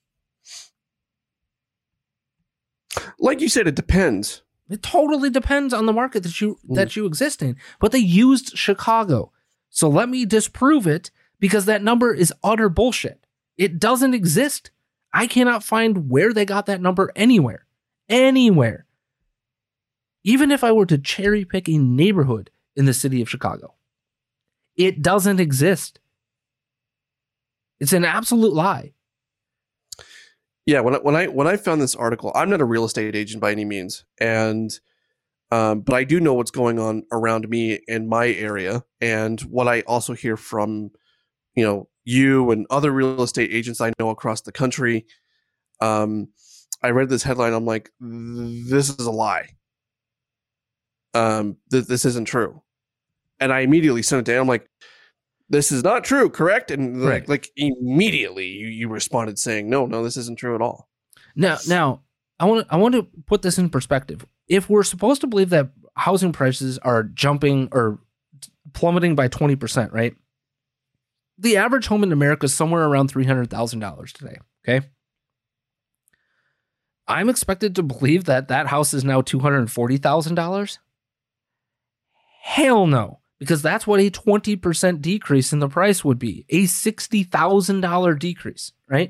Like you said, it depends. It totally depends on the market that you Mm. that you exist in. But they used Chicago. So let me disprove it because that number is utter bullshit. It doesn't exist. I cannot find where they got that number anywhere. Anywhere. Even if I were to cherry pick a neighborhood in the city of Chicago. It doesn't exist. It's an absolute lie. Yeah, when I, when I when I found this article, I'm not a real estate agent by any means, and um, but I do know what's going on around me in my area, and what I also hear from, you know, you and other real estate agents I know across the country. Um, I read this headline. I'm like, this is a lie. Um, th- this isn't true, and I immediately sent it to him. I'm like, this is not true, correct? And like, Right. like immediately you, you responded saying, no, no, this isn't true at all. Now, now I want to I want to put this in perspective. If we're supposed to believe that housing prices are jumping or plummeting by twenty percent, right? The average home in America is somewhere around three hundred thousand dollars today, okay? I'm expected to believe that that house is now two hundred forty thousand dollars? Hell no, because that's what a twenty percent decrease in the price would be, a sixty thousand dollars decrease, right?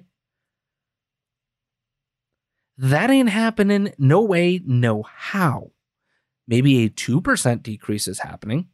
That ain't happening. No way, no how. Maybe a two percent decrease is happening.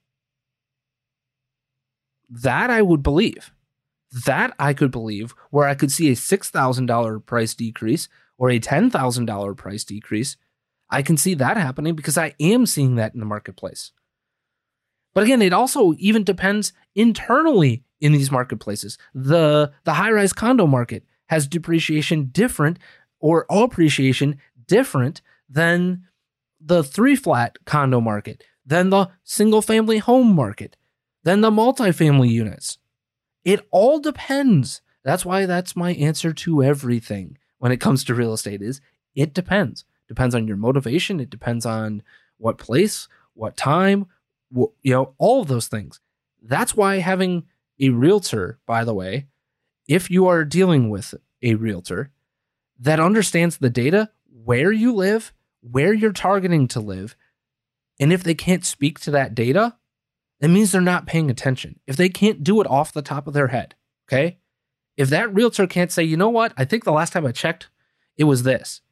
That I would believe. That I could believe, where I could see a six thousand dollars price decrease or a ten thousand dollars price decrease. I can see that happening because I am seeing that in the marketplace. But again, it also even depends internally in these marketplaces. The, the high-rise condo market has depreciation different or appreciation different than the three-flat condo market, than the single-family home market, than the multifamily units. It all depends. That's why that's my answer to everything when it comes to real estate is it depends. Depends on your motivation. It depends on what place, what time, you know, all of those things. That's why having a realtor, by the way, if you are dealing with a realtor that understands the data, where you live, where you're targeting to live, and if they can't speak to that data, it means they're not paying attention. If they can't do it off the top of their head, okay? If that realtor can't say, you know what, I think the last time I checked, it was this.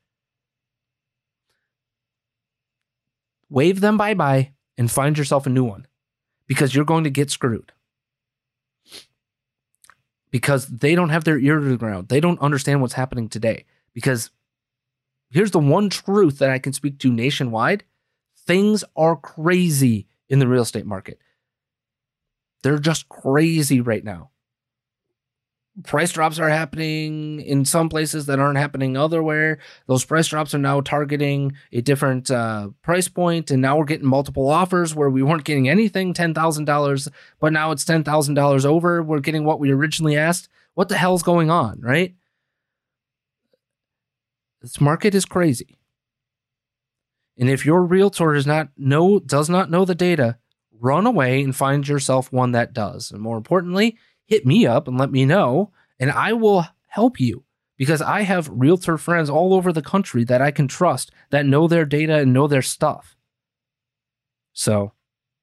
Wave them bye-bye and find yourself a new one because you're going to get screwed. Because they don't have their ear to the ground. They don't understand what's happening today. Because here's the one truth that I can speak to nationwide. Things are crazy in the real estate market. They're just crazy right now. price drops are happening in some places that aren't happening elsewhere. Those price drops are now targeting a different uh, price point, and now we're getting multiple offers where we weren't getting anything ten thousand dollars, but now it's ten thousand dollars over. We're getting what we originally asked. What the hell's going on, right? This market is crazy. And if your realtor is not know does not know the data, run away and find yourself one that does. And more importantly, hit me up and let me know, and I will help you, because I have realtor friends all over the country that I can trust, that know their data and know their stuff. So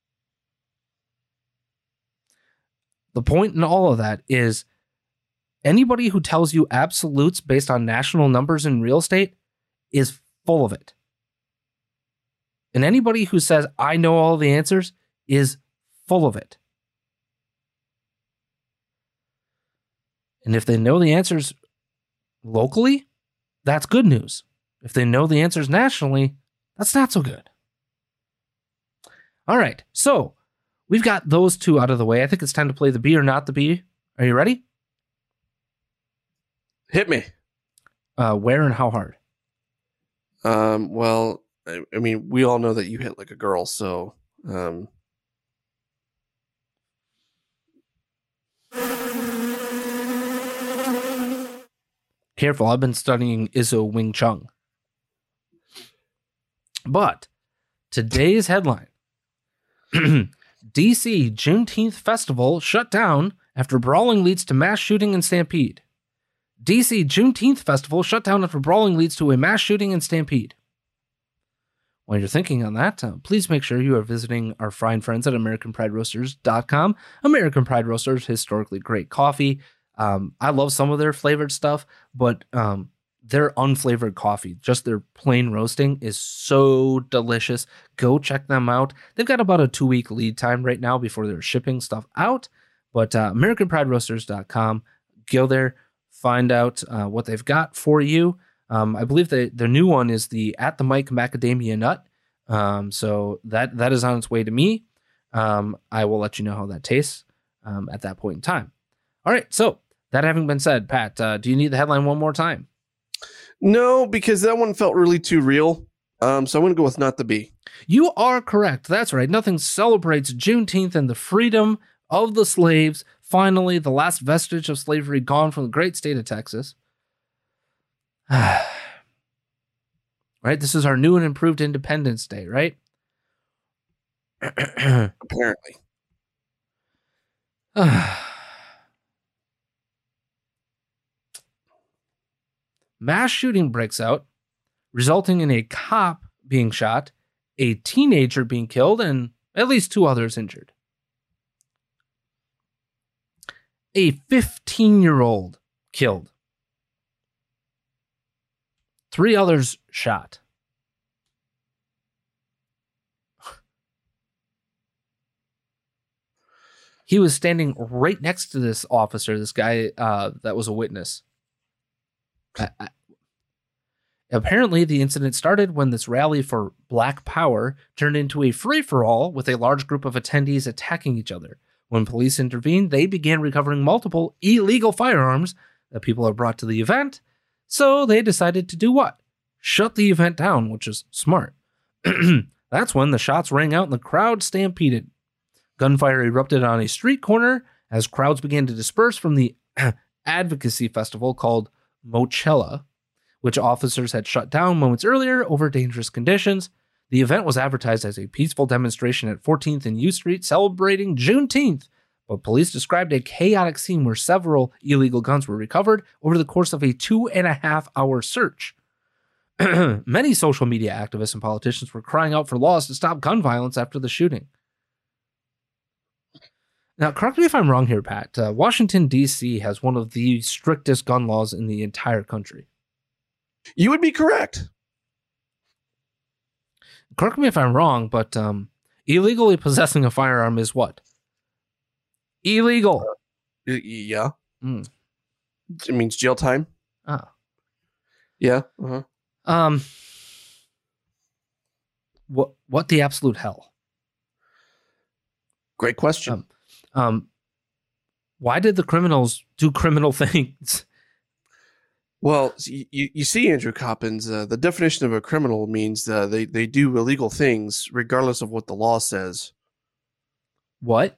the point in all of that is anybody who tells you absolutes based on national numbers in real estate is full of it. And anybody who says, I know all the answers, is full of it. And if they know the answers locally, that's good news. If they know the answers nationally, that's not so good. All right, so we've got those two out of the way. I think it's time to play the Be or Not the Be. Are you ready? Hit me. Uh, where and how hard? Um, well, I, I mean, we all know that you hit like a girl, so um, careful. I've been studying Izzo Wing Chun. But today's headline: D C Juneteenth Festival shut down after brawling leads to mass shooting and stampede. D C Juneteenth Festival shut down after brawling leads to a mass shooting and stampede. While you're thinking on that, uh, please make sure you are visiting our fine friends at American Pride Roasters dot com. American Pride Roasters, historically great coffee. Um, I love some of their flavored stuff, but um, their unflavored coffee, just their plain roasting, is so delicious. Go check them out. They've got about a two-week lead time right now before they're shipping stuff out. But uh, American Pride Roasters dot com, go there, find out uh, what they've got for you. Um, I believe the the new one is the At the Mic Macadamia Nut. Um, so that that is on its way to me. Um, I will let you know how that tastes um, at that point in time. All right. So that having been said, Pat, uh, do you need the headline one more time? no, because that one felt really too real. Um, so I'm going to go with not the B. You are correct. That's right. Nothing celebrates Juneteenth and the freedom of the slaves. Finally, the last vestige of slavery gone from the great state of Texas. Right? This is our new and improved Independence Day, right? Apparently. Mass shooting breaks out, resulting in a cop being shot, a teenager being killed, and at least two others injured. A fifteen-year-old killed. Three others shot. He was standing right next to this officer, this guy uh, that was a witness. I, I, apparently, the incident started when this rally for Black Power turned into a free-for-all with a large group of attendees attacking each other. When police intervened, they began recovering multiple illegal firearms that people had brought to the event. So they decided to do what? Shut the event down, which is smart. That's when the shots rang out and the crowd stampeded. Gunfire erupted on a street corner as crowds began to disperse from the advocacy festival called Mochella, which officers had shut down moments earlier over dangerous conditions. The event was advertised as a peaceful demonstration at fourteenth and U Street celebrating Juneteenth, but police described a chaotic scene where several illegal guns were recovered over the course of a two and a half hour search. Many social media activists and politicians were crying out for laws to stop gun violence after the shooting. Now, correct me if I'm wrong here, Pat. Uh, Washington, D C has one of the strictest gun laws in the entire country. You would be correct. Correct me if I'm wrong, but um, illegally possessing a firearm is what? Illegal. Uh, y- yeah. Mm. It means jail time. Ah. Yeah. Uh-huh. Um. What? What the absolute hell? Great question. Um. Um. Why did the criminals do criminal things? Well, you, you see, Andrew Coppins, uh, the definition of a criminal means uh, they, they do illegal things regardless of what the law says. What?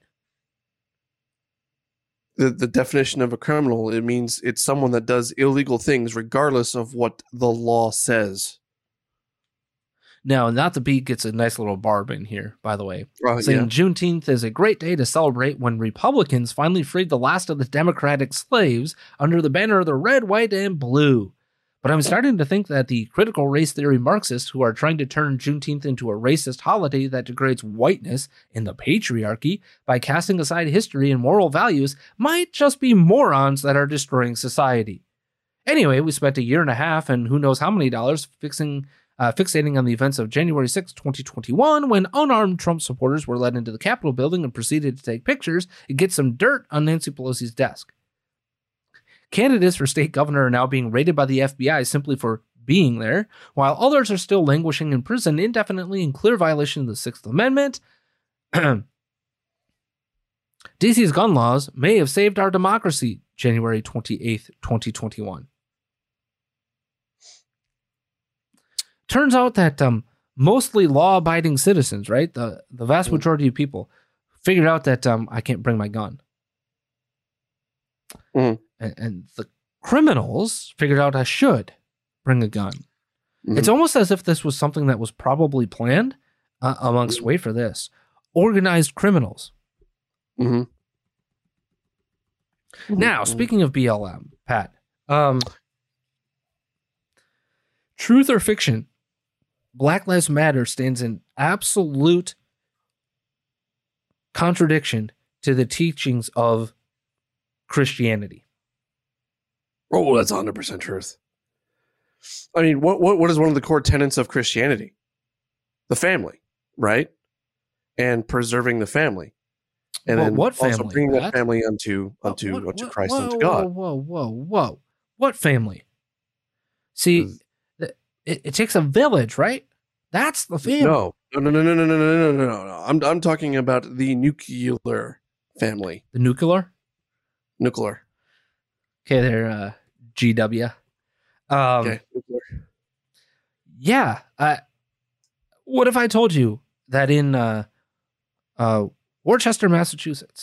The, the definition of a criminal, it means it's someone that does illegal things regardless of what the law says. Now, Not the Beat gets a nice little barb in here, by the way, Uh, saying yeah. Juneteenth is a great day to celebrate when Republicans finally freed the last of the Democratic slaves under the banner of the red, white, and blue. But I'm starting to think that the critical race theory Marxists who are trying to turn Juneteenth into a racist holiday that degrades whiteness and the patriarchy by casting aside history and moral values might just be morons that are destroying society. Anyway, we spent a year and a half and who knows how many dollars fixing Uh, fixating on the events of January sixth, twenty twenty-one, when unarmed Trump supporters were led into the Capitol building and proceeded to take pictures and get some dirt on Nancy Pelosi's desk. Candidates for state governor are now being raided by the F B I simply for being there, while others are still languishing in prison indefinitely in clear violation of the Sixth Amendment. D C's gun laws may have saved our democracy, January twenty-eighth, twenty twenty-one. Turns out that um, mostly law-abiding citizens, right, the, the vast majority of people, figured out that um, I can't bring my gun. Mm. And, and the criminals figured out I should bring a gun. Mm. It's almost as if this was something that was probably planned uh, amongst, Mm. wait for this, organized criminals. Mm-hmm. Now, speaking of B L M, Pat, um, truth or fiction? Black Lives Matter stands in absolute contradiction to the teachings of Christianity. Oh, that's one hundred percent truth. I mean, what, what what is one of the core tenets of Christianity? The family, right? And preserving the family. And Well, then what also family, bringing that Pat? family unto, unto, What- unto what- Christ, whoa, unto whoa, God. Whoa, whoa, whoa. What family? See, th- it, it takes a village, right? That's the family. No, no, no, no, no, no, no, no, no, no, no. I'm I'm talking about the nuclear family. The nuclear? Nuclear. Okay, they're uh, G W. Um, Okay. Nuclear. Yeah. Uh, what if I told you that in uh, uh, Worcester, Massachusetts,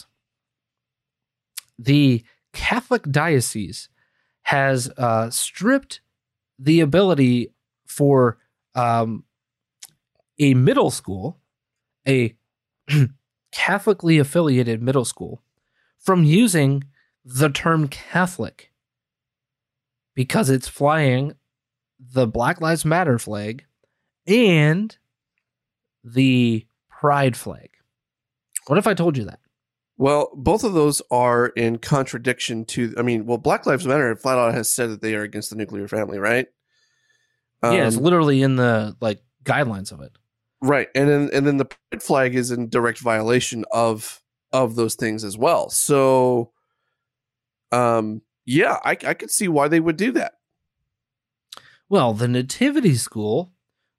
the Catholic diocese has uh, stripped the ability for um, a middle school, a Catholically affiliated middle school, from using the term Catholic because it's flying the Black Lives Matter flag and the Pride flag. What if I told you that? Well, both of those are in contradiction to, I mean, well, Black Lives Matter flat out has said that they are against the nuclear family, right? Yeah, it's Um, literally in the like guidelines of it. Right, and then and then the pride flag is in direct violation of of those things as well. So, um, yeah, I I could see why they would do that. Well, the Nativity School,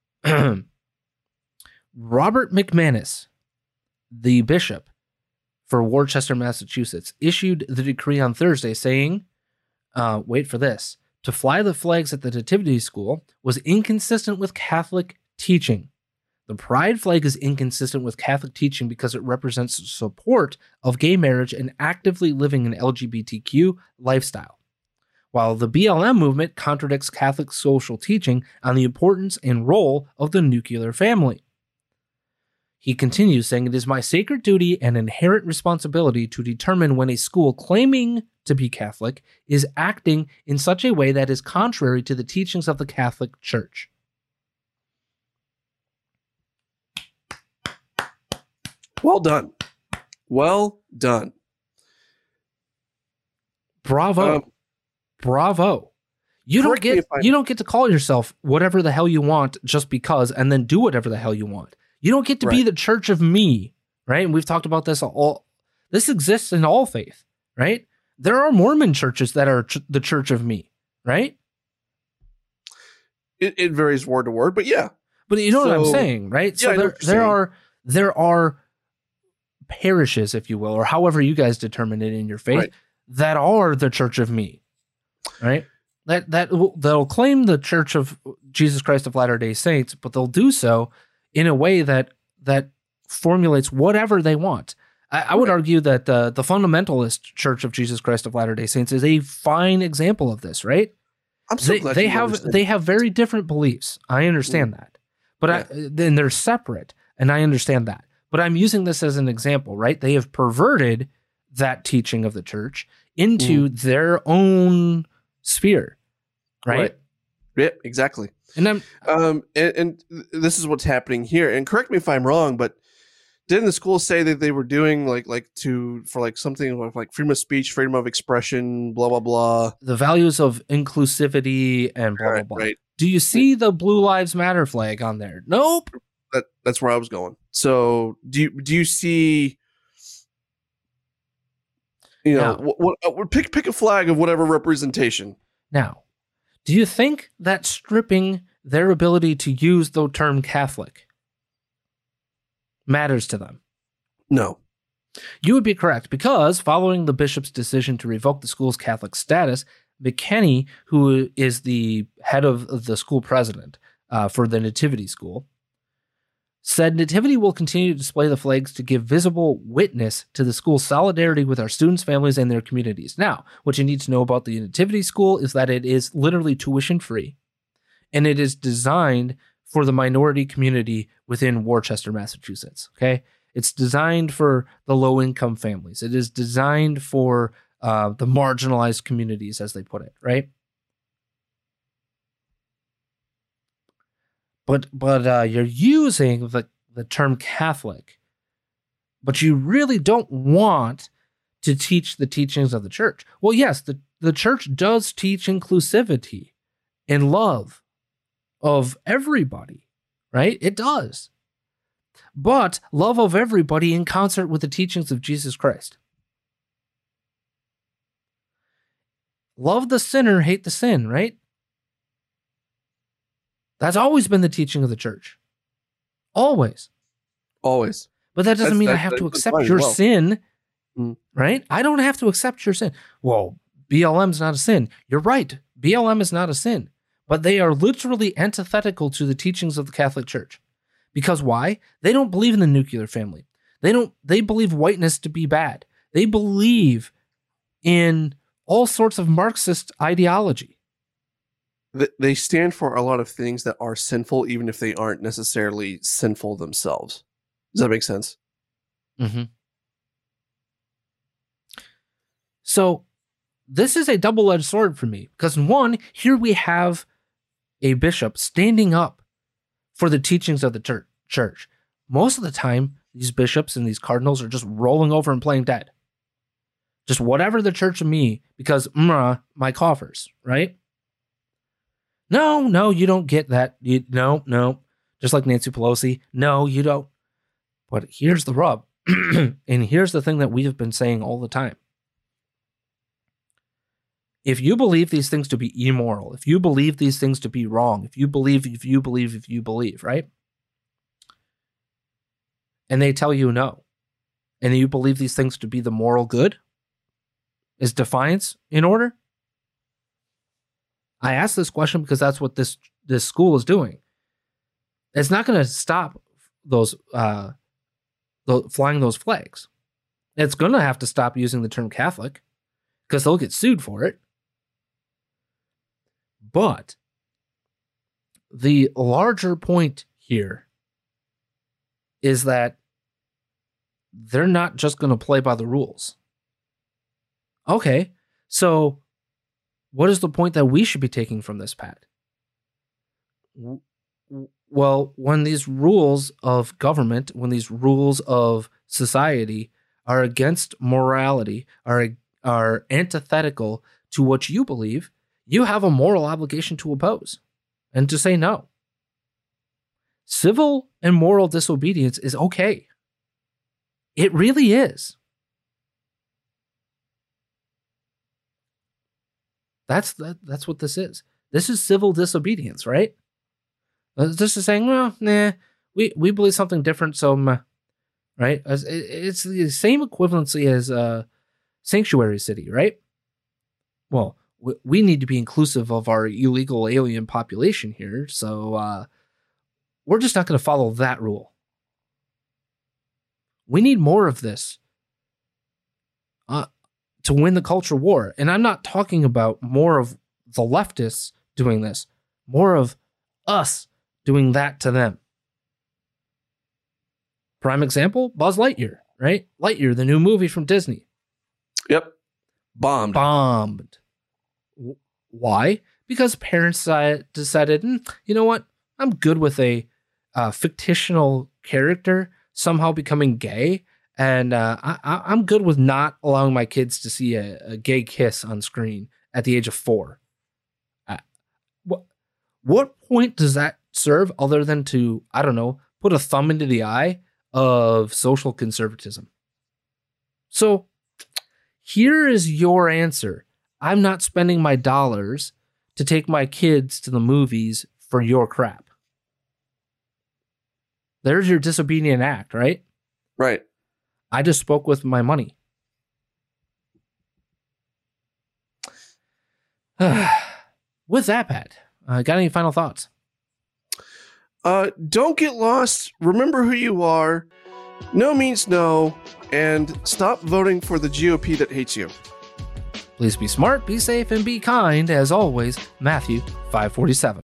Robert McManus, the bishop for Worcester, Massachusetts, issued the decree on Thursday saying, uh, wait for this, to fly the flags at the Nativity School was inconsistent with Catholic teaching. The Pride flag is inconsistent with Catholic teaching because it represents support of gay marriage and actively living an L G B T Q lifestyle, while the B L M movement contradicts Catholic social teaching on the importance and role of the nuclear family. He continues saying, it is my sacred duty and inherent responsibility to determine when a school claiming to be Catholic is acting in such a way that is contrary to the teachings of the Catholic Church. Well done, well done. Bravo. Um, Bravo. You don't correct me get if I- you don't get to call yourself whatever the hell you want just because and then do whatever the hell you want. You don't get to be Right. the church of me, right? And we've talked about this all. This exists in all faith, right? There are Mormon churches that are ch- the church of me, right? It, it varies word to word, but yeah, But you know what I'm So- saying, right? Yeah, so I know there, what you're there saying. are there are parishes, if you will, or however you guys determine it in your faith, Right. that are the Church of Me, right? That that will- they'll claim the Church of Jesus Christ of Latter-day Saints, but they'll do so in a way that that formulates whatever they want. I, I would Right. argue that uh, the fundamentalist Church of Jesus Christ of Latter-day Saints is a fine example of this, right? I'm so They, glad they you have understand. they have very different beliefs. I understand that, but I, then they're separate, and I understand that. But I'm using this as an example, right? They have perverted that teaching of the church into their own sphere, right? Right. Yeah, exactly. And I'm Um, and, and this is what's happening here. And correct me if I'm wrong, but didn't the school say that they were doing like like to for like something like, like freedom of speech, freedom of expression, blah blah blah? the values of inclusivity and blah blah Right, blah. right. Do you see the Blue Lives Matter flag on there? Nope. That that's where I was going. So do you do you see? You know, Now- what, what, uh, pick pick a flag of whatever representation. Now, do you think that stripping their ability to use the term Catholic matters to them? No. You would be correct, because following the bishop's decision to revoke the school's Catholic status, McKenney, who is the head of the school president uh, for the Nativity School, said Nativity will continue to display the flags to give visible witness to the school's solidarity with our students, families, and their communities. Now, what you need to know about the Nativity School is that it is literally tuition free, and it is designed for the minority community within Worcester, Massachusetts. Okay. It's designed for the low income families. It is designed for uh, the marginalized communities, as they put it, right? But but uh, you're using the, the term Catholic, but you really don't want to teach the teachings of the church. Well, yes, the, the church does teach inclusivity and love of everybody, right? It does. But love of everybody in concert with the teachings of Jesus Christ. Love the sinner, hate the sin, right? That's always been the teaching of the church. Always. Always. But that doesn't That's- mean I that- have to that's accept fine as your well. sin, Mm. right? I don't have to accept your sin. Well, B L M's not a sin. You're right. B L M is not a sin. But they are literally antithetical to the teachings of the Catholic Church. Because why? They don't believe in the nuclear family. They don't. They believe whiteness to be bad. They believe in all sorts of Marxist ideology. Th- They stand for a lot of things that are sinful, even if they aren't necessarily sinful themselves. Does that make sense? Mm-hmm. So this is a double-edged sword for me, because in one, here we have a bishop standing up for the teachings of the church. church. Most of the time, these bishops and these cardinals are just rolling over and playing dead. Just whatever the Church of Me, because mm, my coffers, right? No, no, you don't get that. You, no, no. Just like Nancy Pelosi. No, you don't. But here's the rub. And here's the thing that we have been saying all the time. If you believe these things to be immoral, if you believe these things to be wrong, if you believe, if you believe, if you believe, right? And they tell you no, and you believe these things to be the moral good, is defiance in order? I ask this question because that's what this this school is doing. It's not going to stop those uh, the, flying those flags. It's going to have to stop using the term Catholic because they'll get sued for it. But the larger point here is that they're not just going to play by the rules. Okay, so what is the point that we should be taking from this, Pat? Well, when these rules of government, when these rules of society are against morality, are, are antithetical to what you believe, you have a moral obligation to oppose and to say no. Civil and moral disobedience is okay. It really is. That's that, that's what this is. This is civil disobedience, right? This is saying, well, nah, we, we believe something different, so meh. right? As- it- It's the same equivalency as a sanctuary city, right? Well, w- we need to be inclusive of our illegal alien population here, so uh, we're just not going to follow that rule. We need more of this uh, to win the culture war. And I'm not talking about more of the leftists doing this, more of us doing that to them. Prime example, Buzz Lightyear, right? Lightyear, the new movie from Disney. Yep. Bombed. Bombed. W- Why? Because parents uh, decided, "Hmm, you know what? I'm good with a uh, fictional character somehow becoming gay, and uh, I, I, I'm good with not allowing my kids to see a, a gay kiss on screen at the age of four." Uh, what what point does that serve other than to, I don't know, put a thumb into the eye of social conservatism? So here is your answer. I'm not spending my dollars to take my kids to the movies for your crap. There's your disobedient act, right? Right. I just spoke with my money. With that, Pat, uh, got any final thoughts? Uh, don't get lost. Remember who you are. No means no. And stop voting for the G O P that hates you. Please be smart, be safe, and be kind. As always, Matthew five forty-seven.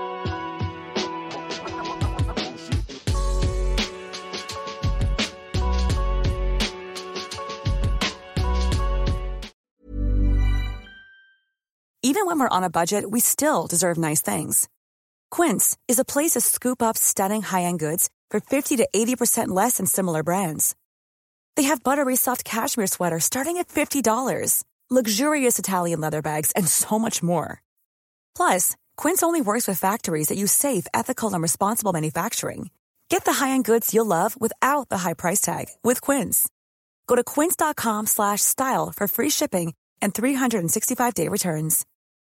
Even when we're on a budget, we still deserve nice things. Quince is a place to scoop up stunning high-end goods for fifty to eighty percent less than similar brands. They have buttery soft cashmere sweaters starting at fifty dollars, luxurious Italian leather bags, and so much more. Plus, Quince only works with factories that use safe, ethical, and responsible manufacturing. Get the high-end goods you'll love without the high price tag with Quince. Go to quince.com slash style for free shipping and three sixty-five day returns.